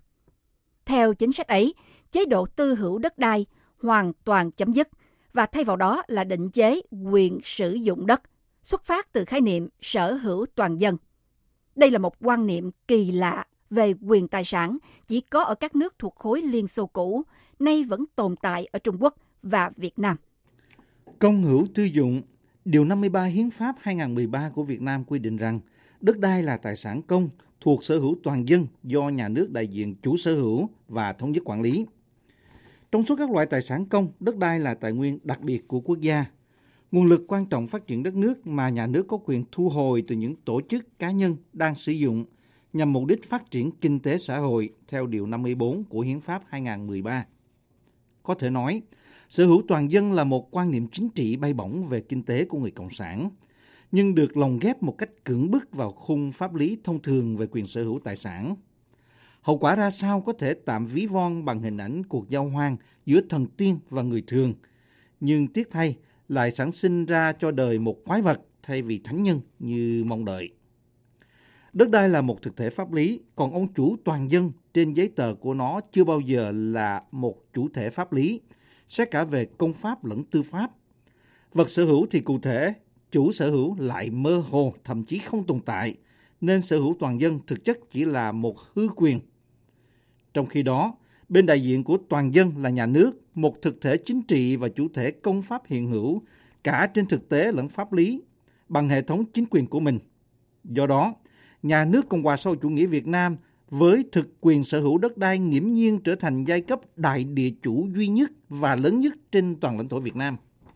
Theo chính sách ấy, chế độ tư hữu đất đai hoàn toàn chấm dứt và thay vào đó là định chế quyền sử dụng đất, xuất phát từ khái niệm sở hữu toàn dân. Đây là một quan niệm kỳ lạ về quyền tài sản chỉ có ở các nước thuộc khối Liên Xô cũ, nay vẫn tồn tại ở Trung Quốc và Việt Nam. Công hữu tư dụng. Điều năm mươi ba Hiến pháp hai nghìn không trăm mười ba của Việt Nam quy định rằng Đất đai là tài sản công thuộc sở hữu toàn dân do nhà nước đại diện chủ sở hữu và thống nhất quản lý. Trong số các loại tài sản công, đất đai là tài nguyên đặc biệt của quốc gia, nguồn lực quan trọng phát triển đất nước mà nhà nước có quyền thu hồi từ những tổ chức cá nhân đang sử dụng nhằm mục đích phát triển kinh tế xã hội theo Điều năm mươi tư của Hiến pháp hai không một ba. Có thể nói, sở hữu toàn dân là một quan niệm chính trị bay bổng về kinh tế của người Cộng sản, nhưng được lồng ghép một cách cưỡng bức vào khung pháp lý thông thường về quyền sở hữu tài sản. Hậu quả ra sao có thể tạm ví von bằng hình ảnh cuộc giao hoan giữa thần tiên và người thường, nhưng tiếc thay lại sản sinh ra cho đời một quái vật thay vì thánh nhân như mong đợi. Đất đai là một thực thể pháp lý, còn ông chủ toàn dân trên giấy tờ của nó chưa bao giờ là một chủ thể pháp lý, xét cả về công pháp lẫn tư pháp. Vật sở hữu thì cụ thể, chủ sở hữu lại mơ hồ, thậm chí không tồn tại, nên sở hữu toàn dân thực chất chỉ là một hư quyền. Trong khi đó, bên đại diện của toàn dân là nhà nước, một thực thể chính trị và chủ thể công pháp hiện hữu, cả trên thực tế lẫn pháp lý, bằng hệ thống chính quyền của mình. Do đó, nhà nước Cộng hòa xã hội chủ nghĩa Việt Nam với thực quyền sở hữu đất đai nghiễm nhiên trở thành giai cấp đại địa chủ duy nhất và lớn nhất trên toàn lãnh thổ Việt Nam.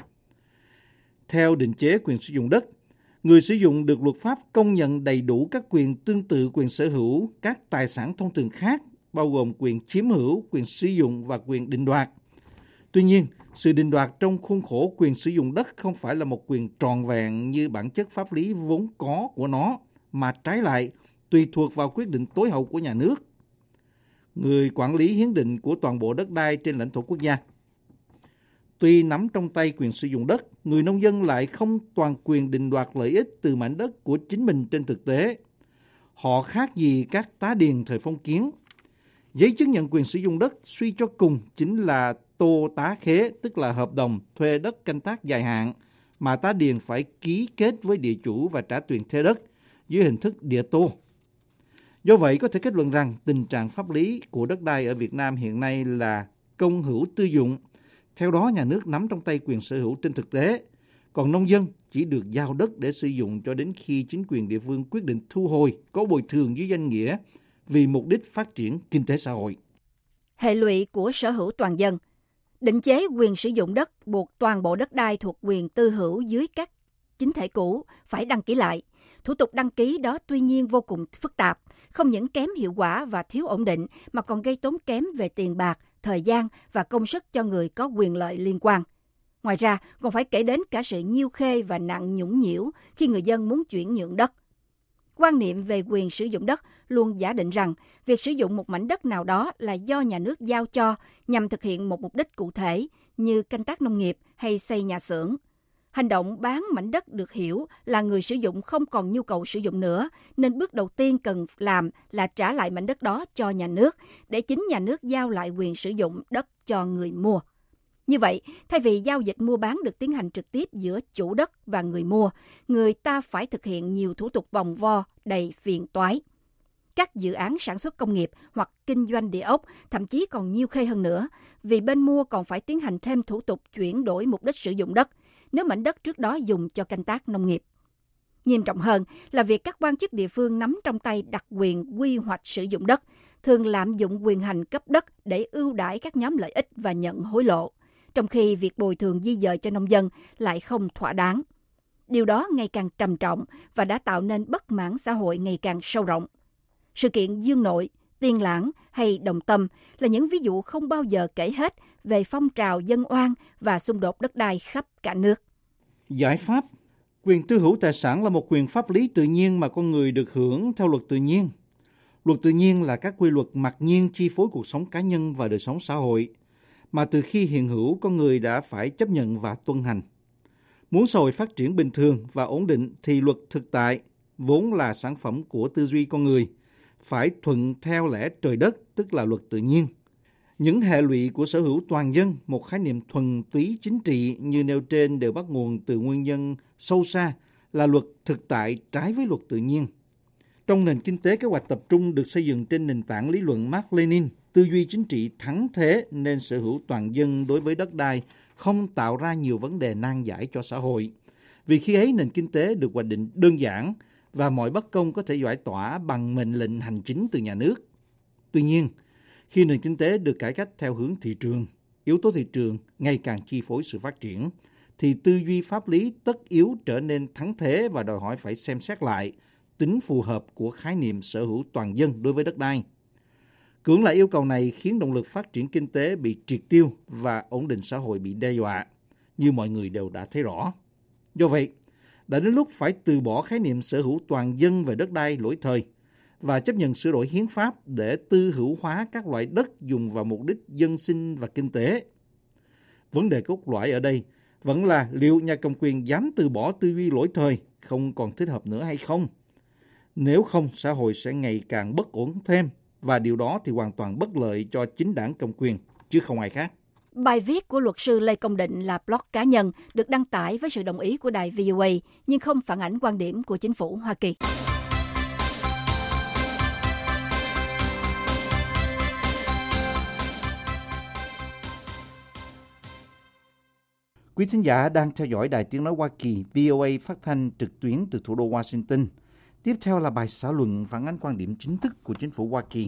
Theo định chế quyền sử dụng đất, người sử dụng được luật pháp công nhận đầy đủ các quyền tương tự quyền sở hữu các tài sản thông thường khác, bao gồm quyền chiếm hữu, quyền sử dụng và quyền định đoạt. Tuy nhiên, sự định đoạt trong khuôn khổ quyền sử dụng đất không phải là một quyền trọn vẹn như bản chất pháp lý vốn có của nó, mà trái lại tùy thuộc vào quyết định tối hậu của nhà nước, người quản lý hiến định của toàn bộ đất đai trên lãnh thổ quốc gia. Tuy nắm trong tay quyền sử dụng đất, người nông dân lại không toàn quyền định đoạt lợi ích từ mảnh đất của chính mình trên thực tế. Họ khác gì các tá điền thời phong kiến. Giấy chứng nhận quyền sử dụng đất suy cho cùng chính là tô tá khế, tức là hợp đồng thuê đất canh tác dài hạn mà tá điền phải ký kết với địa chủ và trả tiền thuê đất dưới hình thức địa tô. Do vậy, có thể kết luận rằng tình trạng pháp lý của đất đai ở Việt Nam hiện nay là công hữu tư dụng. Theo đó, nhà nước nắm trong tay quyền sở hữu trên thực tế, còn nông dân chỉ được giao đất để sử dụng cho đến khi chính quyền địa phương quyết định thu hồi, có bồi thường dưới danh nghĩa vì mục đích phát triển kinh tế xã hội. Hệ lụy của sở hữu toàn dân. Định chế quyền sử dụng đất buộc toàn bộ đất đai thuộc quyền tư hữu dưới các chính thể cũ phải đăng ký lại. Thủ tục đăng ký đó tuy nhiên vô cùng phức tạp, không những kém hiệu quả và thiếu ổn định mà còn gây tốn kém về tiền bạc, thời gian và công sức cho người có quyền lợi liên quan. Ngoài ra, còn phải kể đến cả sự nhiêu khê và nạn nhũng nhiễu khi người dân muốn chuyển nhượng đất. Quan niệm về quyền sử dụng đất luôn giả định rằng việc sử dụng một mảnh đất nào đó là do nhà nước giao cho nhằm thực hiện một mục đích cụ thể như canh tác nông nghiệp hay xây nhà xưởng. Hành động bán mảnh đất được hiểu là người sử dụng không còn nhu cầu sử dụng nữa, nên bước đầu tiên cần làm là trả lại mảnh đất đó cho nhà nước, để chính nhà nước giao lại quyền sử dụng đất cho người mua. Như vậy, thay vì giao dịch mua bán được tiến hành trực tiếp giữa chủ đất và người mua, người ta phải thực hiện nhiều thủ tục vòng vo đầy phiền toái. Các dự án sản xuất công nghiệp hoặc kinh doanh địa ốc thậm chí còn nhiêu khê hơn nữa, vì bên mua còn phải tiến hành thêm thủ tục chuyển đổi mục đích sử dụng đất, nếu mảnh đất trước đó dùng cho canh tác nông nghiệp. Nghiêm trọng hơn là việc các quan chức địa phương nắm trong tay đặc quyền quy hoạch sử dụng đất, thường lạm dụng quyền hành cấp đất để ưu đãi các nhóm lợi ích và nhận hối lộ, trong khi việc bồi thường di dời cho nông dân lại không thỏa đáng. Điều đó ngày càng trầm trọng và đã tạo nên bất mãn xã hội ngày càng sâu rộng. Sự kiện Dương Nội, Tiên Lãng hay Đồng Tâm là những ví dụ không bao giờ kể hết về phong trào dân oan và xung đột đất đai khắp cả nước. Giải pháp: quyền tư hữu tài sản là một quyền pháp lý tự nhiên mà con người được hưởng theo luật tự nhiên. Luật tự nhiên là các quy luật mặc nhiên chi phối cuộc sống cá nhân và đời sống xã hội, mà từ khi hiện hữu con người đã phải chấp nhận và tuân hành. Muốn xã hội phát triển bình thường và ổn định thì luật thực tại, vốn là sản phẩm của tư duy con người, phải thuận theo lẽ trời đất, tức là luật tự nhiên. Những hệ lụy của sở hữu toàn dân, một khái niệm thuần túy chính trị như nêu trên, đều bắt nguồn từ nguyên nhân sâu xa là luật thực tại trái với luật tự nhiên. Trong nền kinh tế kế hoạch tập trung được xây dựng trên nền tảng lý luận Mác Lênin, tư duy chính trị thắng thế nên sở hữu toàn dân đối với đất đai không tạo ra nhiều vấn đề nan giải cho xã hội. Vì khi ấy nền kinh tế được hoạch định đơn giản và mọi bất công có thể giải tỏa bằng mệnh lệnh hành chính từ nhà nước. Tuy nhiên, khi nền kinh tế được cải cách theo hướng thị trường, yếu tố thị trường ngày càng chi phối sự phát triển, thì tư duy pháp lý tất yếu trở nên thắng thế và đòi hỏi phải xem xét lại tính phù hợp của khái niệm sở hữu toàn dân đối với đất đai. Cưỡng lại yêu cầu này khiến động lực phát triển kinh tế bị triệt tiêu và ổn định xã hội bị đe dọa, như mọi người đều đã thấy rõ. Do vậy, đã đến lúc phải từ bỏ khái niệm sở hữu toàn dân về đất đai lỗi thời và chấp nhận sửa đổi hiến pháp để tư hữu hóa các loại đất dùng vào mục đích dân sinh và kinh tế. Vấn đề cốt lõi ở đây vẫn là liệu nhà cầm quyền dám từ bỏ tư duy lỗi thời không còn thích hợp nữa hay không? Nếu không, xã hội sẽ ngày càng bất ổn thêm, và điều đó thì hoàn toàn bất lợi cho chính đảng cầm quyền, chứ không ai khác. Bài viết của luật sư Lê Công Định là blog cá nhân, được đăng tải với sự đồng ý của đài vê o a, nhưng không phản ánh quan điểm của chính phủ Hoa Kỳ. Quý thính giả đang theo dõi Đài Tiếng Nói Hoa Kỳ vê o a phát thanh trực tuyến từ thủ đô Washington. Tiếp theo là bài xã luận phản ánh quan điểm chính thức của chính phủ Hoa Kỳ.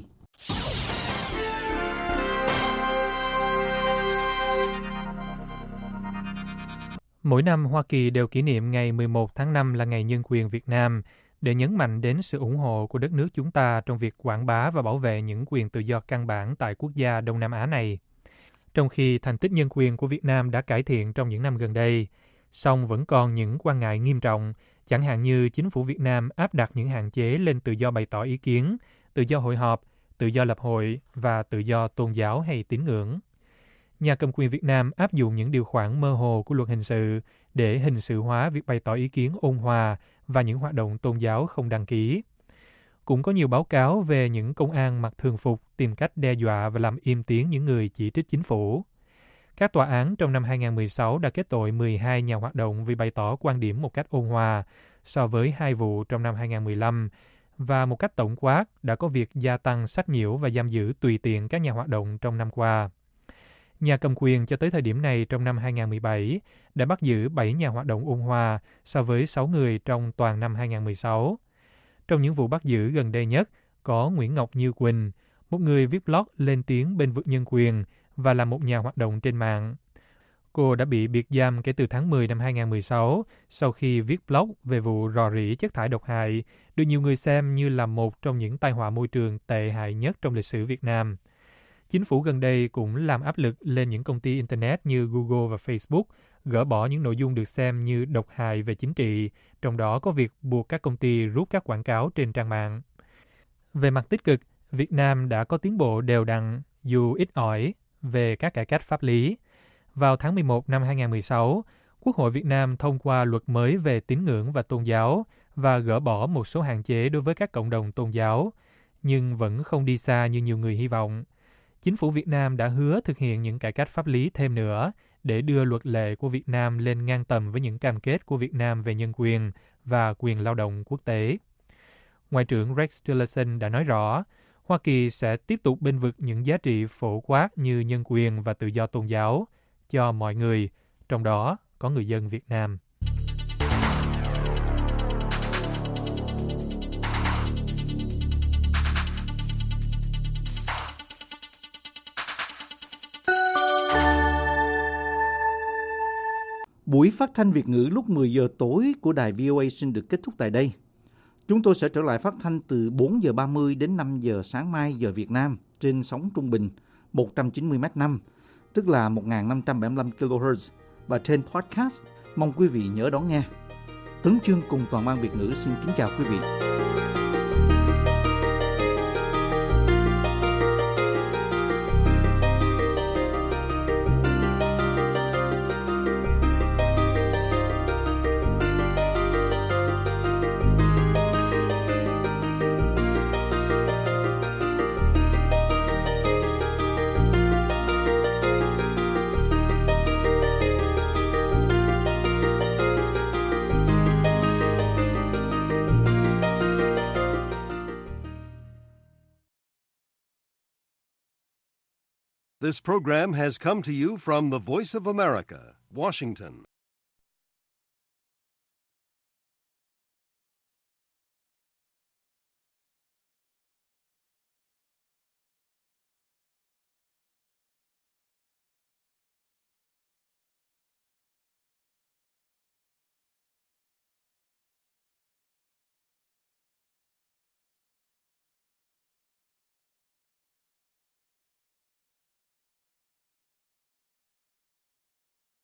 Mỗi năm, Hoa Kỳ đều kỷ niệm ngày mười một tháng năm là Ngày Nhân quyền Việt Nam để nhấn mạnh đến sự ủng hộ của đất nước chúng ta trong việc quảng bá và bảo vệ những quyền tự do căn bản tại quốc gia Đông Nam Á này. Trong khi thành tích nhân quyền của Việt Nam đã cải thiện trong những năm gần đây, song vẫn còn những quan ngại nghiêm trọng, chẳng hạn như chính phủ Việt Nam áp đặt những hạn chế lên tự do bày tỏ ý kiến, tự do hội họp, tự do lập hội và tự do tôn giáo hay tín ngưỡng. Nhà cầm quyền Việt Nam áp dụng những điều khoản mơ hồ của luật hình sự để hình sự hóa việc bày tỏ ý kiến ôn hòa và những hoạt động tôn giáo không đăng ký. Cũng có nhiều báo cáo về những công an mặc thường phục tìm cách đe dọa và làm im tiếng những người chỉ trích chính phủ. Các tòa án trong năm hai không một sáu đã kết tội mười hai nhà hoạt động vì bày tỏ quan điểm một cách ôn hòa, so với hai vụ trong năm hai không một lăm, và một cách tổng quát đã có việc gia tăng sách nhiễu và giam giữ tùy tiện các nhà hoạt động trong năm qua. Nhà cầm quyền cho tới thời điểm này trong năm hai không một bảy đã bắt giữ bảy nhà hoạt động ôn hòa so với sáu người trong toàn năm hai không một sáu. Trong những vụ bắt giữ gần đây nhất có Nguyễn Ngọc Như Quỳnh, một người viết blog lên tiếng bên vực nhân quyền và là một nhà hoạt động trên mạng. Cô đã bị biệt giam kể từ tháng mười năm hai không một sáu sau khi viết blog về vụ rò rỉ chất thải độc hại, được nhiều người xem như là một trong những tai họa môi trường tệ hại nhất trong lịch sử Việt Nam. Chính phủ gần đây cũng làm áp lực lên những công ty Internet như Google và Facebook gỡ bỏ những nội dung được xem như độc hại về chính trị, trong đó có việc buộc các công ty rút các quảng cáo trên trang mạng. Về mặt tích cực, Việt Nam đã có tiến bộ đều đặn, dù ít ỏi, về các cải cách pháp lý. Vào tháng mười một năm hai không một sáu, Quốc hội Việt Nam thông qua luật mới về tín ngưỡng và tôn giáo và gỡ bỏ một số hạn chế đối với các cộng đồng tôn giáo, nhưng vẫn không đi xa như nhiều người hy vọng. Chính phủ Việt Nam đã hứa thực hiện những cải cách pháp lý thêm nữa để đưa luật lệ của Việt Nam lên ngang tầm với những cam kết của Việt Nam về nhân quyền và quyền lao động quốc tế. Ngoại trưởng Rex Tillerson đã nói rõ, Hoa Kỳ sẽ tiếp tục bênh vực những giá trị phổ quát như nhân quyền và tự do tôn giáo cho mọi người, trong đó có người dân Việt Nam. Buổi phát thanh Việt ngữ lúc mười giờ tối của đài vê o a xin được kết thúc tại đây. Chúng tôi sẽ trở lại phát thanh từ bốn giờ ba mươi đến năm giờ sáng mai giờ Việt Nam trên sóng trung bình một trăm chín mươi mét năm, tức là một nghìn năm trăm bảy mươi lăm ki lô héc, và trên podcast. Mong quý vị nhớ đón nghe. Tấn Chương cùng toàn ban Việt ngữ xin kính chào quý vị. This program has come to you from the Voice of America, Washington.